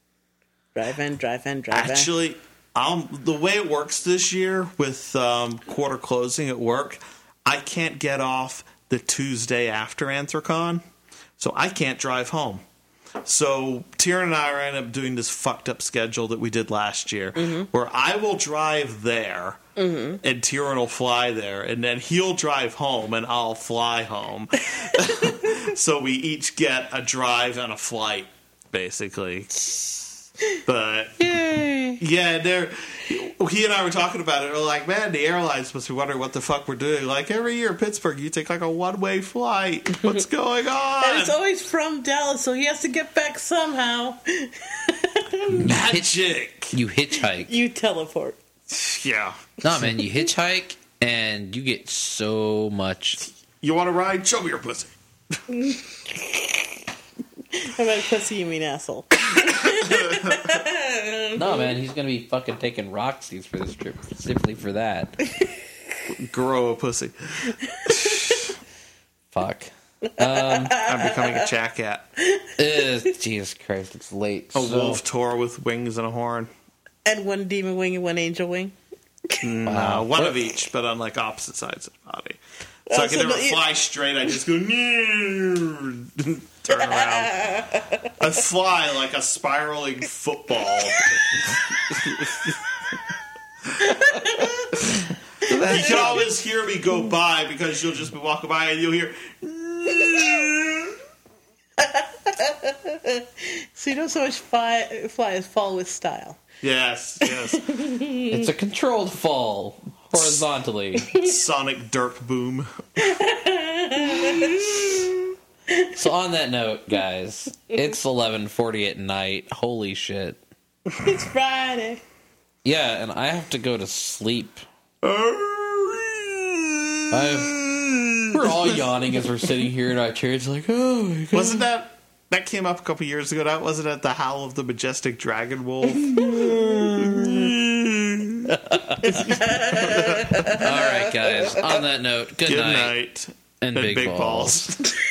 Actually, the way it works this year with quarter closing at work, I can't get off the Tuesday after Anthrocon, so I can't drive home. So Tieran and I are end up doing this fucked up schedule that we did last year, where I will drive there, and Tieran will fly there, and then he'll drive home, and I'll fly home. So we each get a drive and a flight, basically. But yeah, he and I were talking about it. We're like, man, the airlines must be wondering what the fuck we're doing. Every year in Pittsburgh, you take a one-way flight. What's going on? And it's always from Dallas, so he has to get back somehow. Magic. You hitchhike. You teleport. Yeah. No, man, you hitchhike and you get so much. You want to ride? Show me your pussy. How about pussy, you mean asshole? No, man, he's gonna be fucking taking Roxy's for this trip specifically for that. Grow a pussy. Fuck. I'm becoming a jackcat. Jesus Christ, it's late. A wolf tour with wings and a horn. And one demon wing and one angel wing. No, one of each, but on like opposite sides of the body. So I can never fly straight. I just go turn around. I fly like a spiraling football. You can always hear me go by because you'll just be walking by and you'll hear. So you don't so much fly as fall with style. Yes. It's a controlled fall horizontally. Sonic derp boom. So on that note, guys, it's 11:40 at night. Holy shit. It's Friday. Yeah, and I have to go to sleep. We're all yawning as we're sitting here in our chairs like, oh my God. Wasn't that came up a couple years ago? That wasn't it the Howl of the Majestic Dragon Wolf? All right, guys. On that note, good night. night. And big balls.